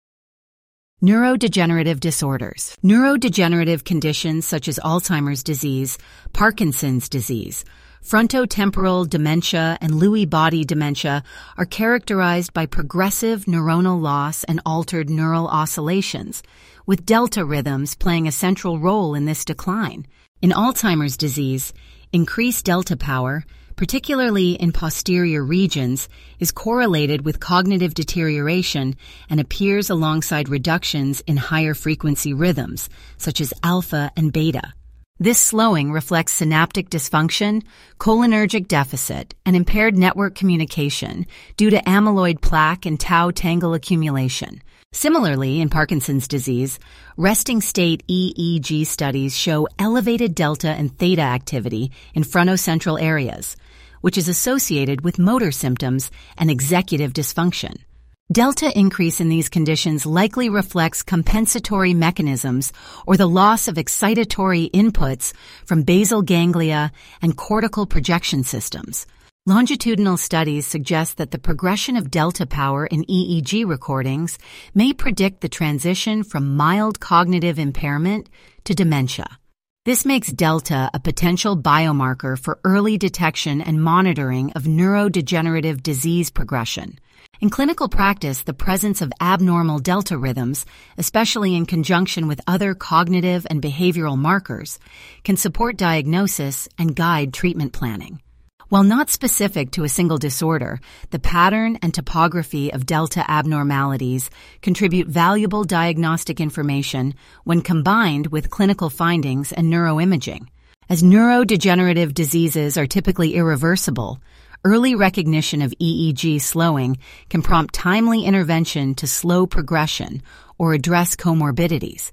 Speaker 1: Neurodegenerative disorders. Neurodegenerative conditions such as Alzheimer's disease, Parkinson's disease, frontotemporal dementia, and Lewy body dementia are characterized by progressive neuronal loss and altered neural oscillations, with delta rhythms playing a central role in this decline. In Alzheimer's disease, increased delta power, particularly in posterior regions, is correlated with cognitive deterioration and appears alongside reductions in higher frequency rhythms, such as alpha and beta. This slowing reflects synaptic dysfunction, cholinergic deficit, and impaired network communication due to amyloid plaque and tau tangle accumulation. Similarly, in Parkinson's disease, resting state E E G studies show elevated delta and theta activity in frontocentral areas, which is associated with motor symptoms and executive dysfunction. Delta increase in these conditions likely reflects compensatory mechanisms or the loss of excitatory inputs from basal ganglia and cortical projection systems. Longitudinal studies suggest that the progression of delta power in E E G recordings may predict the transition from mild cognitive impairment to dementia. This makes delta a potential biomarker for early detection and monitoring of neurodegenerative disease progression. In clinical practice, the presence of abnormal delta rhythms, especially in conjunction with other cognitive and behavioral markers, can support diagnosis and guide treatment planning. While not specific to a single disorder, the pattern and topography of delta abnormalities contribute valuable diagnostic information when combined with clinical findings and neuroimaging. As neurodegenerative diseases are typically irreversible, early recognition of E E G slowing can prompt timely intervention to slow progression or address comorbidities.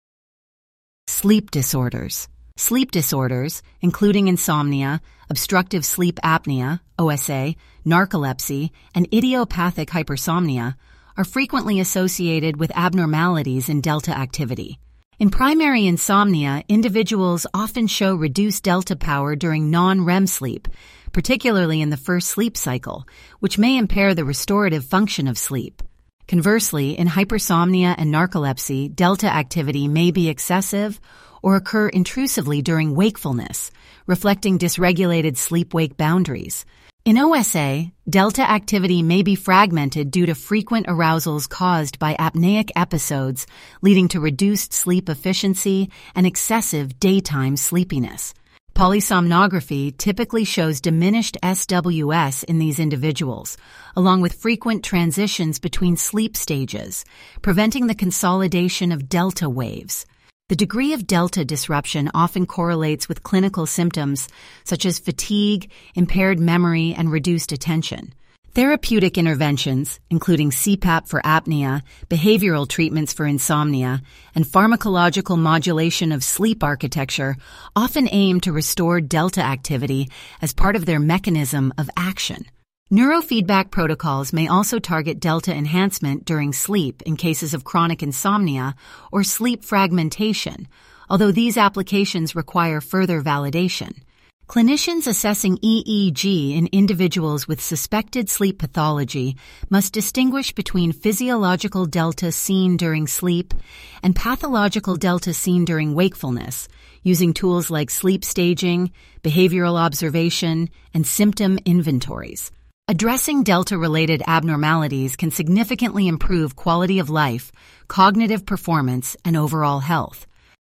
Speaker 1: Sleep disorders. Sleep disorders, including insomnia, obstructive sleep apnea, O S A, narcolepsy, and idiopathic hypersomnia, are frequently associated with abnormalities in delta activity. In primary insomnia, individuals often show reduced delta power during non-R E M sleep, particularly in the first sleep cycle, which may impair the restorative function of sleep. Conversely, in hypersomnia and narcolepsy, delta activity may be excessive or occur intrusively during wakefulness, reflecting dysregulated sleep-wake boundaries. In O S A, delta activity may be fragmented due to frequent arousals caused by apneic episodes, leading to reduced sleep efficiency and excessive daytime sleepiness. Polysomnography typically shows diminished S W S in these individuals, along with frequent transitions between sleep stages, preventing the consolidation of delta waves. The degree of delta disruption often correlates with clinical symptoms such as fatigue, impaired memory, and reduced attention. Therapeutic interventions, including C PAP for apnea, behavioral treatments for insomnia, and pharmacological modulation of sleep architecture, often aim to restore delta activity as part of their mechanism of action. Neurofeedback protocols may also target delta enhancement during sleep in cases of chronic insomnia or sleep fragmentation, although these applications require further validation. Clinicians assessing E E G in individuals with suspected sleep pathology must distinguish between physiological delta seen during sleep and pathological delta seen during wakefulness, using tools like sleep staging, behavioral observation, and symptom inventories. Addressing delta-related abnormalities can significantly improve quality of life, cognitive performance, and overall health.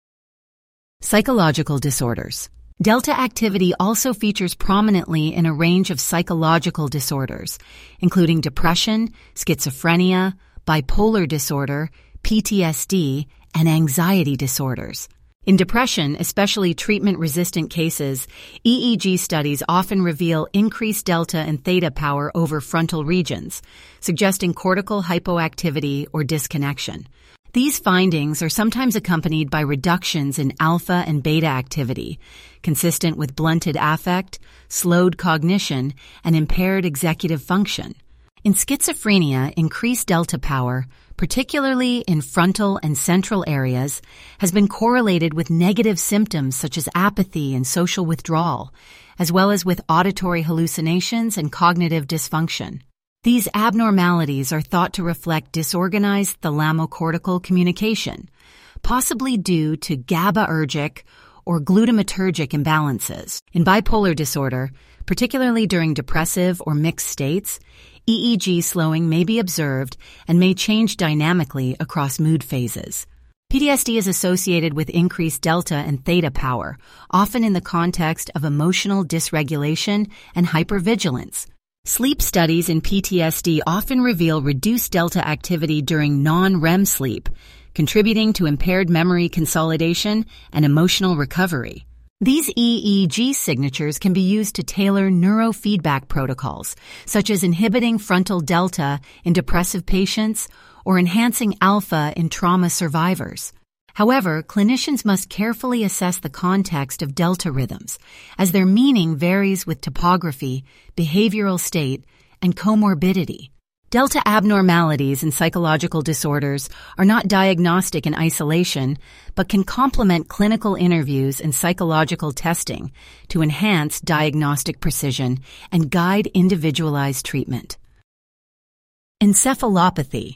Speaker 1: Psychological disorders. Delta activity also features prominently in a range of psychological disorders, including depression, schizophrenia, bipolar disorder, P T S D, and anxiety disorders. In depression, especially treatment-resistant cases, E E G studies often reveal increased delta and theta power over frontal regions, suggesting cortical hypoactivity or disconnection. These findings are sometimes accompanied by reductions in alpha and beta activity, consistent with blunted affect, slowed cognition, and impaired executive function. In schizophrenia, increased delta power, particularly in frontal and central areas, has been correlated with negative symptoms such as apathy and social withdrawal, as well as with auditory hallucinations and cognitive dysfunction. These abnormalities are thought to reflect disorganized thalamocortical communication, possibly due to GABAergic or glutamatergic imbalances. In bipolar disorder, particularly during depressive or mixed states, E E G slowing may be observed and may change dynamically across mood phases. P T S D is associated with increased delta and theta power, often in the context of emotional dysregulation and hypervigilance. Sleep studies in P T S D often reveal reduced delta activity during non-R E M sleep, contributing to impaired memory consolidation and emotional recovery. These E E G signatures can be used to tailor neurofeedback protocols, such as inhibiting frontal delta in depressive patients or enhancing alpha in trauma survivors. However, clinicians must carefully assess the context of delta rhythms, as their meaning varies with topography, behavioral state, and comorbidity. Delta abnormalities in psychological disorders are not diagnostic in isolation, but can complement clinical interviews and psychological testing to enhance diagnostic precision and guide individualized treatment. Encephalopathy.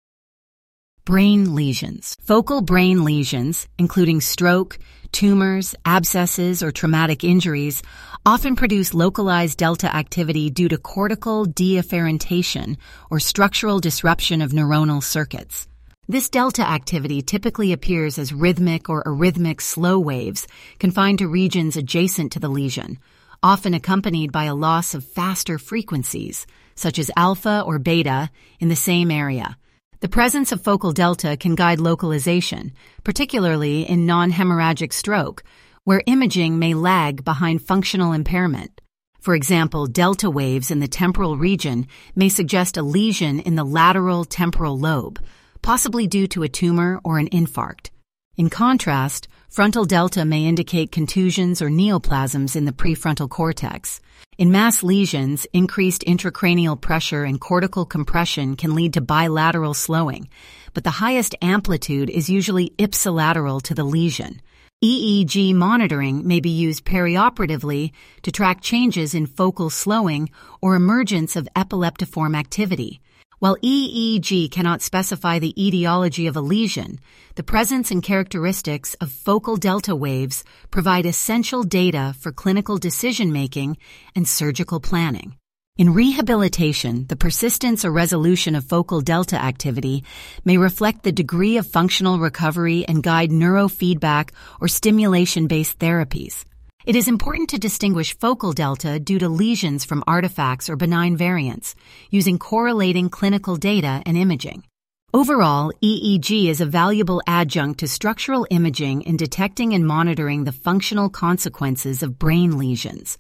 Speaker 1: Brain lesions. Focal brain lesions, including stroke, tumors, abscesses, or traumatic injuries, often produce localized delta activity due to cortical deafferentation or structural disruption of neuronal circuits. This delta activity typically appears as rhythmic or arrhythmic slow waves confined to regions adjacent to the lesion, often accompanied by a loss of faster frequencies, such as alpha or beta, in the same area. The presence of focal delta can guide localization, particularly in non-hemorrhagic stroke, where imaging may lag behind functional impairment. For example, delta waves in the temporal region may suggest a lesion in the lateral temporal lobe, possibly due to a tumor or an infarct. In contrast, frontal delta may indicate contusions or neoplasms in the prefrontal cortex. In mass lesions, increased intracranial pressure and cortical compression can lead to bilateral slowing, but the highest amplitude is usually ipsilateral to the lesion. E E G monitoring may be used perioperatively to track changes in focal slowing or emergence of epileptiform activity. While E E G cannot specify the etiology of a lesion, the presence and characteristics of focal delta waves provide essential data for clinical decision-making and surgical planning. In rehabilitation, the persistence or resolution of focal delta activity may reflect the degree of functional recovery and guide neurofeedback or stimulation-based therapies. It is important to distinguish focal delta due to lesions from artifacts or benign variants, using correlating clinical data and imaging. Overall, E E G is a valuable adjunct to structural imaging in detecting and monitoring the functional consequences of brain lesions.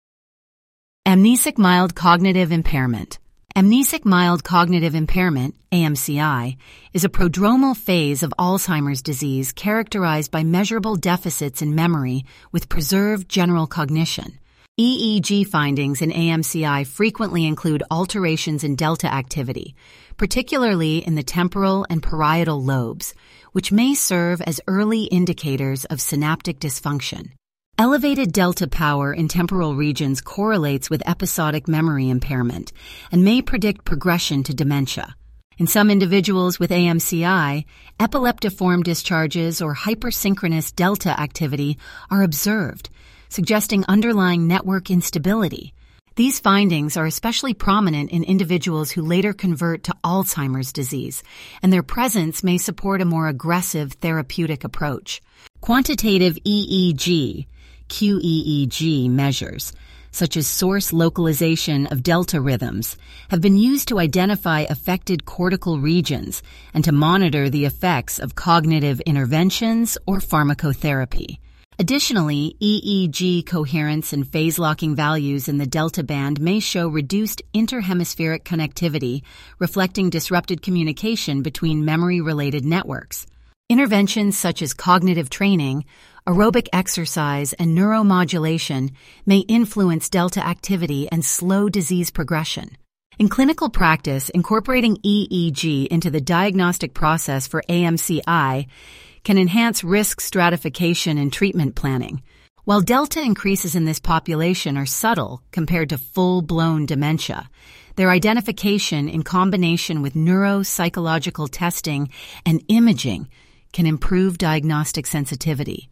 Speaker 1: Amnesic mild cognitive impairment. Amnesic mild cognitive impairment, A M C I, is a prodromal phase of Alzheimer's disease characterized by measurable deficits in memory with preserved general cognition. E E G findings in A M C I frequently include alterations in delta activity, particularly in the temporal and parietal lobes, which may serve as early indicators of synaptic dysfunction. Elevated delta power in temporal regions correlates with episodic memory impairment and may predict progression to dementia. In some individuals with A M C I, epileptiform discharges or hypersynchronous delta activity are observed, suggesting underlying network instability. These findings are especially prominent in individuals who later convert to Alzheimer's disease, and their presence may support a more aggressive therapeutic approach. Quantitative E E G Q E E G measures, such as source localization of delta rhythms, have been used to identify affected cortical regions and to monitor the effects of cognitive interventions or pharmacotherapy. Additionally, E E G coherence and phase-locking values in the delta band may show reduced interhemispheric connectivity, reflecting disrupted communication between memory-related networks. Interventions such as cognitive training, aerobic exercise, and neuromodulation may influence delta activity and slow disease progression. In clinical practice, incorporating E E G into the diagnostic process for A M C I can enhance risk stratification and treatment planning. While delta increases in this population are subtle compared to full-blown dementia, their identification in combination with neuropsychological testing and imaging can improve diagnostic sensitivity.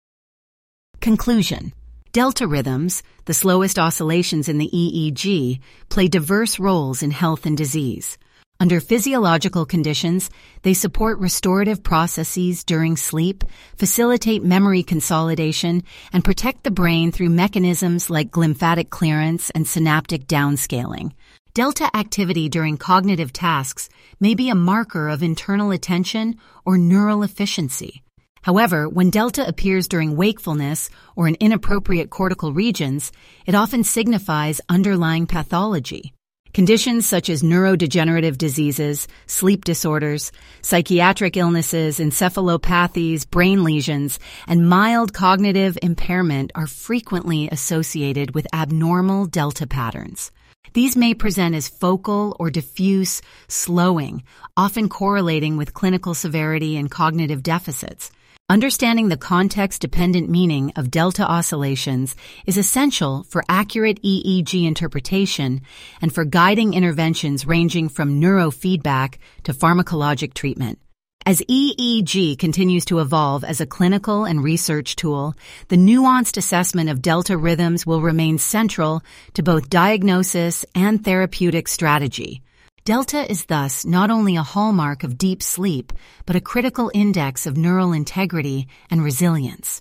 Speaker 1: Conclusion. Delta rhythms, the slowest oscillations in the E E G, play diverse roles in health and disease. Under physiological conditions, they support restorative processes during sleep, facilitate memory consolidation, and protect the brain through mechanisms like glymphatic clearance and synaptic downscaling. Delta activity during cognitive tasks may be a marker of internal attention or neural efficiency. However, when delta appears during wakefulness or in inappropriate cortical regions, it often signifies underlying pathology. Conditions such as neurodegenerative diseases, sleep disorders, psychiatric illnesses, encephalopathies, brain lesions, and mild cognitive impairment are frequently associated with abnormal delta patterns. These may present as focal or diffuse slowing, often correlating with clinical severity and cognitive deficits. Understanding the context-dependent meaning of delta oscillations is essential for accurate E E G interpretation and for guiding interventions ranging from neurofeedback to pharmacologic treatment. As E E G continues to evolve as a clinical and research tool, the nuanced assessment of delta rhythms will remain central to both diagnosis and therapeutic strategy. Delta is thus not only a hallmark of deep sleep, but a critical index of neural integrity and resilience.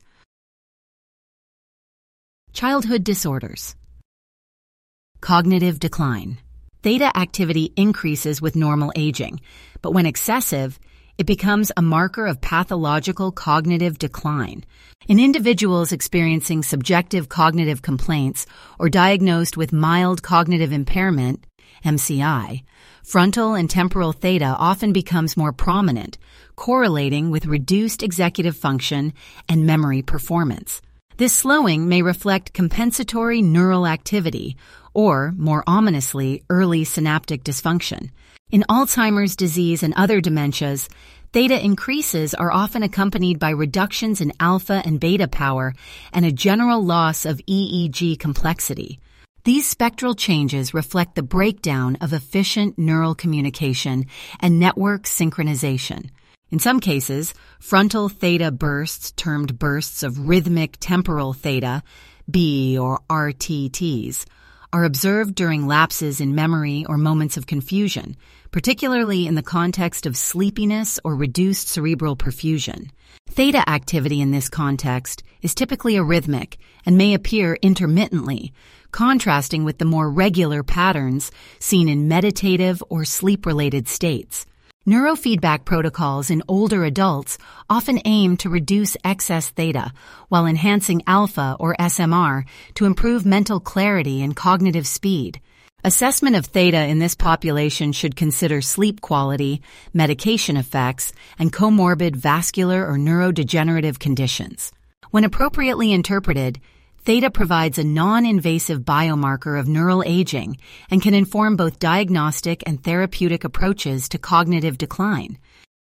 Speaker 1: Childhood disorders. Cognitive decline. Theta activity increases with normal aging, but when excessive, it becomes a marker of pathological cognitive decline. In individuals experiencing subjective cognitive complaints or diagnosed with mild cognitive impairment, M C I, frontal and temporal theta often becomes more prominent, correlating with reduced executive function and memory performance. This slowing may reflect compensatory neural activity or, more ominously, early synaptic dysfunction. In Alzheimer's disease and other dementias, theta increases are often accompanied by reductions in alpha and beta power and a general loss of E E G complexity. These spectral changes reflect the breakdown of efficient neural communication and network synchronization. In some cases, frontal theta bursts, termed bursts of rhythmic temporal theta, B or R T Ts, are observed during lapses in memory or moments of confusion, particularly in the context of sleepiness or reduced cerebral perfusion. Theta activity in this context is typically arrhythmic and may appear intermittently, contrasting with the more regular patterns seen in meditative or sleep-related states. Neurofeedback protocols in older adults often aim to reduce excess theta while enhancing alpha or S M R to improve mental clarity and cognitive speed. Assessment of theta in this population should consider sleep quality, medication effects, and comorbid vascular or neurodegenerative conditions. When appropriately interpreted, theta provides a non-invasive biomarker of neural aging and can inform both diagnostic and therapeutic approaches to cognitive decline.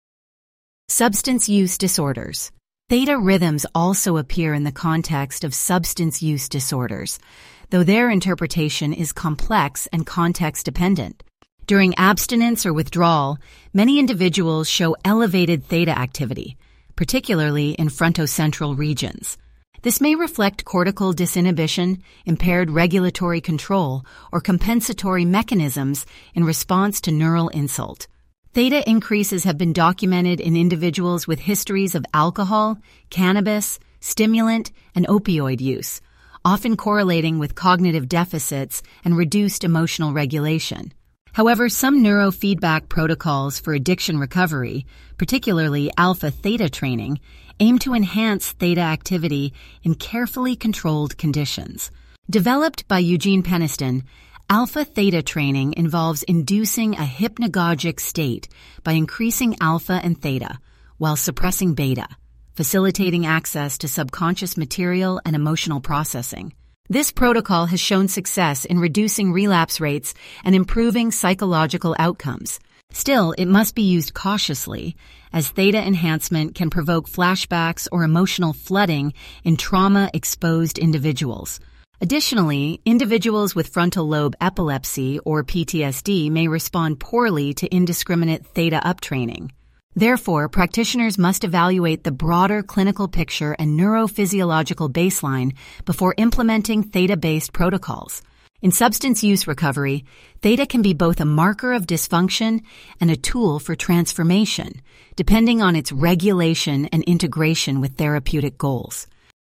Speaker 1: Substance use disorders. Theta rhythms also appear in the context of substance use disorders, though their interpretation is complex and context-dependent. During abstinence or withdrawal, many individuals show elevated theta activity, particularly in frontocentral regions. This may reflect cortical disinhibition, impaired regulatory control, or compensatory mechanisms in response to neural insult. Theta increases have been documented in individuals with histories of alcohol, cannabis, stimulant, and opioid use, often correlating with cognitive deficits and reduced emotional regulation. However, some neurofeedback protocols for addiction recovery, particularly alpha-theta training, aim to enhance theta activity in carefully controlled conditions. Developed by Eugene Peniston, alpha-theta training involves inducing a hypnagogic state by increasing alpha and theta while suppressing beta, facilitating access to subconscious material and emotional processing. This protocol has shown success in reducing relapse rates and improving psychological outcomes. Still, it must be used cautiously, as theta enhancement can provoke flashbacks or emotional flooding in trauma-exposed individuals. Additionally, individuals with frontal lobe epilepsy or P T S D may respond poorly to indiscriminate theta uptraining. Therefore, practitioners must evaluate the broader clinical picture and neurophysiological baseline before implementing theta-based protocols. In substance use recovery, theta can be both a marker of dysfunction and a tool for transformation, depending on its regulation and integration with therapeutic goals.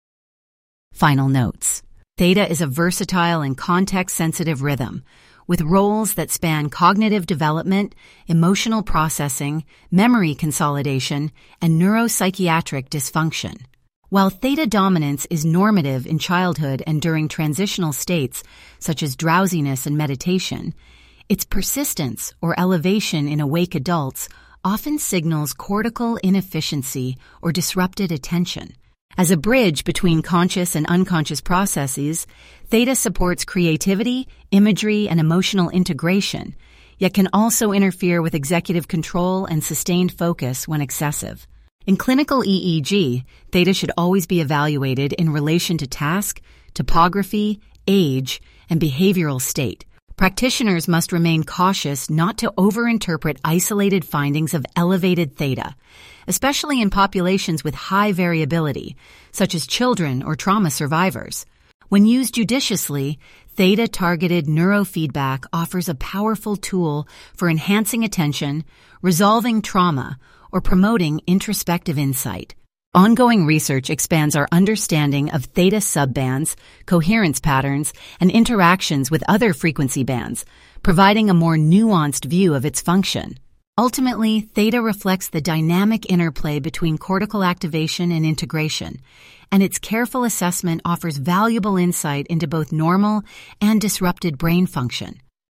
Speaker 1: Final notes. Theta is a versatile and context-sensitive rhythm, with roles that span cognitive development, emotional processing, memory consolidation, and neuropsychiatric dysfunction. While theta dominance is normative in childhood and during transitional states, such as drowsiness and meditation, its persistence or elevation in awake adults often signals cortical inefficiency or disrupted attention. As a bridge between conscious and unconscious processes, theta supports creativity, imagery, and emotional integration, yet can also interfere with executive control and sustained focus when excessive. In clinical E E G, theta should always be evaluated in relation to task, topography, age, and behavioral state. Practitioners must remain cautious not to overinterpret isolated findings of elevated theta, especially in populations with high variability, such as children or trauma survivors. When used judiciously, theta-targeted neurofeedback offers a powerful tool for enhancing attention, resolving trauma, or promoting introspective insight. Ongoing research expands our understanding of theta subbands, coherence patterns, and interactions with other frequency bands, providing a more nuanced view of its function. Ultimately, theta reflects the dynamic interplay between cortical activation and integration, and its careful assessment offers valuable insight into both normal and disrupted brain function.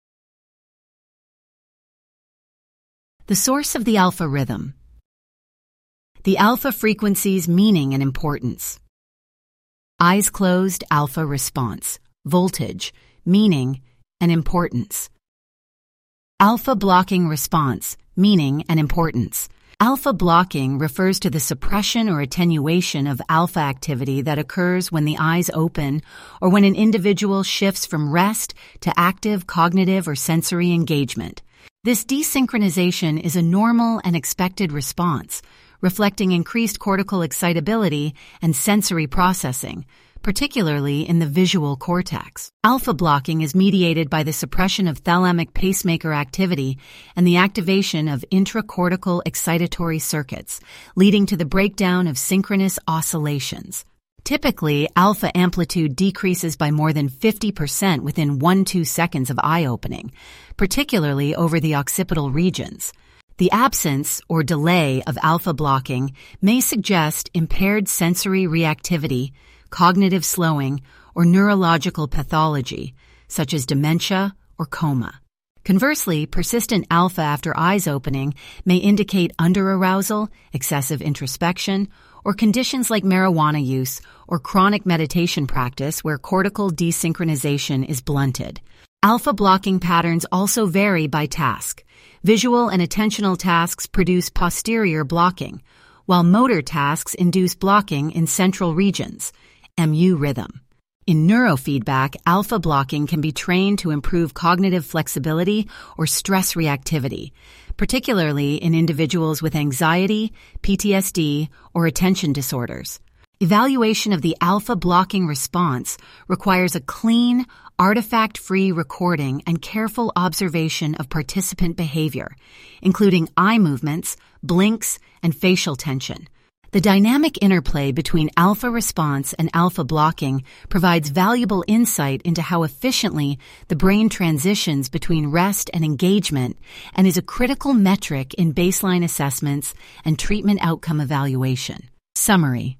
Speaker 1: The source of the alpha rhythm. The alpha frequency's meaning and importance. Eyes closed, alpha response, voltage, meaning, and importance. Alpha blocking response, meaning and importance. Alpha blocking refers to the suppression or attenuation of alpha activity that occurs when the eyes open or when an individual shifts from rest to active cognitive or sensory engagement. This desynchronization is a normal and expected response, reflecting increased cortical excitability and sensory processing, particularly in the visual cortex. Alpha blocking is mediated by the suppression of thalamic pacemaker activity and the activation of intracortical excitatory circuits, leading to the breakdown of synchronous oscillations. Typically, alpha amplitude decreases by more than fifty percent within one to two seconds of eye opening, particularly over the occipital regions. The absence or delay of alpha blocking may suggest impaired sensory reactivity, cognitive slowing, or neurological pathology, such as dementia or coma. Conversely, persistent alpha after eyes opening may indicate underarousal, excessive introspection, or conditions like marijuana use or chronic meditation practice where cortical desynchronization is blunted. Alpha blocking patterns also vary by task. Visual and attentional tasks produce posterior blocking, while motor tasks induce blocking in central regions, M U rhythm. In neurofeedback, alpha blocking can be trained to improve cognitive flexibility or stress reactivity, particularly in individuals with anxiety, P T S D, or attention disorders. Evaluation of the alpha blocking response requires a clean, artifact-free recording and careful observation of participant behavior, including eye movements, blinks, and facial tension. The dynamic interplay between alpha response and alpha blocking provides valuable insight into how efficiently the brain transitions between rest and engagement and is a critical metric in baseline assessments and treatment outcome evaluation. Summary.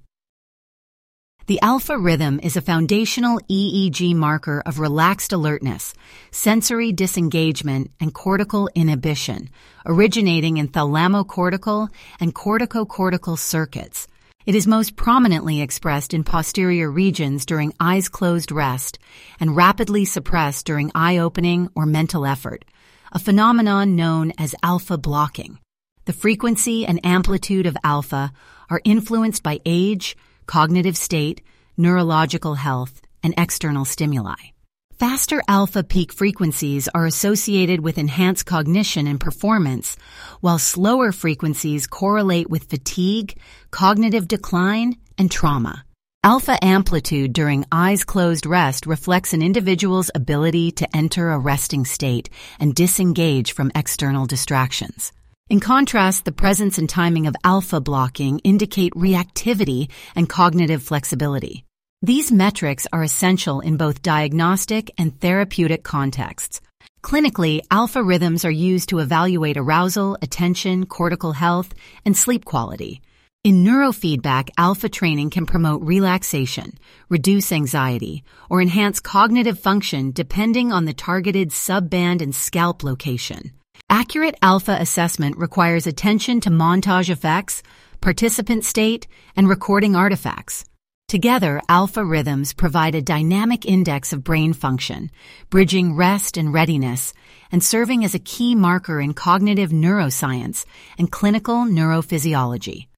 Speaker 1: The alpha rhythm is a foundational E E G marker of relaxed alertness, sensory disengagement, and cortical inhibition, originating in thalamocortical and corticocortical circuits. It is most prominently expressed in posterior regions during eyes-closed rest and rapidly suppressed during eye-opening or mental effort, a phenomenon known as alpha blocking. The frequency and amplitude of alpha are influenced by age, cognitive state, neurological health, and external stimuli. Faster alpha peak frequencies are associated with enhanced cognition and performance, while slower frequencies correlate with fatigue, cognitive decline, and trauma. Alpha amplitude during eyes-closed rest reflects an individual's ability to enter a resting state and disengage from external distractions. In contrast, the presence and timing of alpha blocking indicate reactivity and cognitive flexibility. These metrics are essential in both diagnostic and therapeutic contexts. Clinically, alpha rhythms are used to evaluate arousal, attention, cortical health, and sleep quality. In neurofeedback, alpha training can promote relaxation, reduce anxiety, or enhance cognitive function depending on the targeted subband and scalp location. Accurate alpha assessment requires attention to montage effects, participant state, and recording artifacts. Together, alpha rhythms provide a dynamic index of brain function, bridging rest and readiness, and serving as a key marker in cognitive neuroscience and clinical neurophysiology.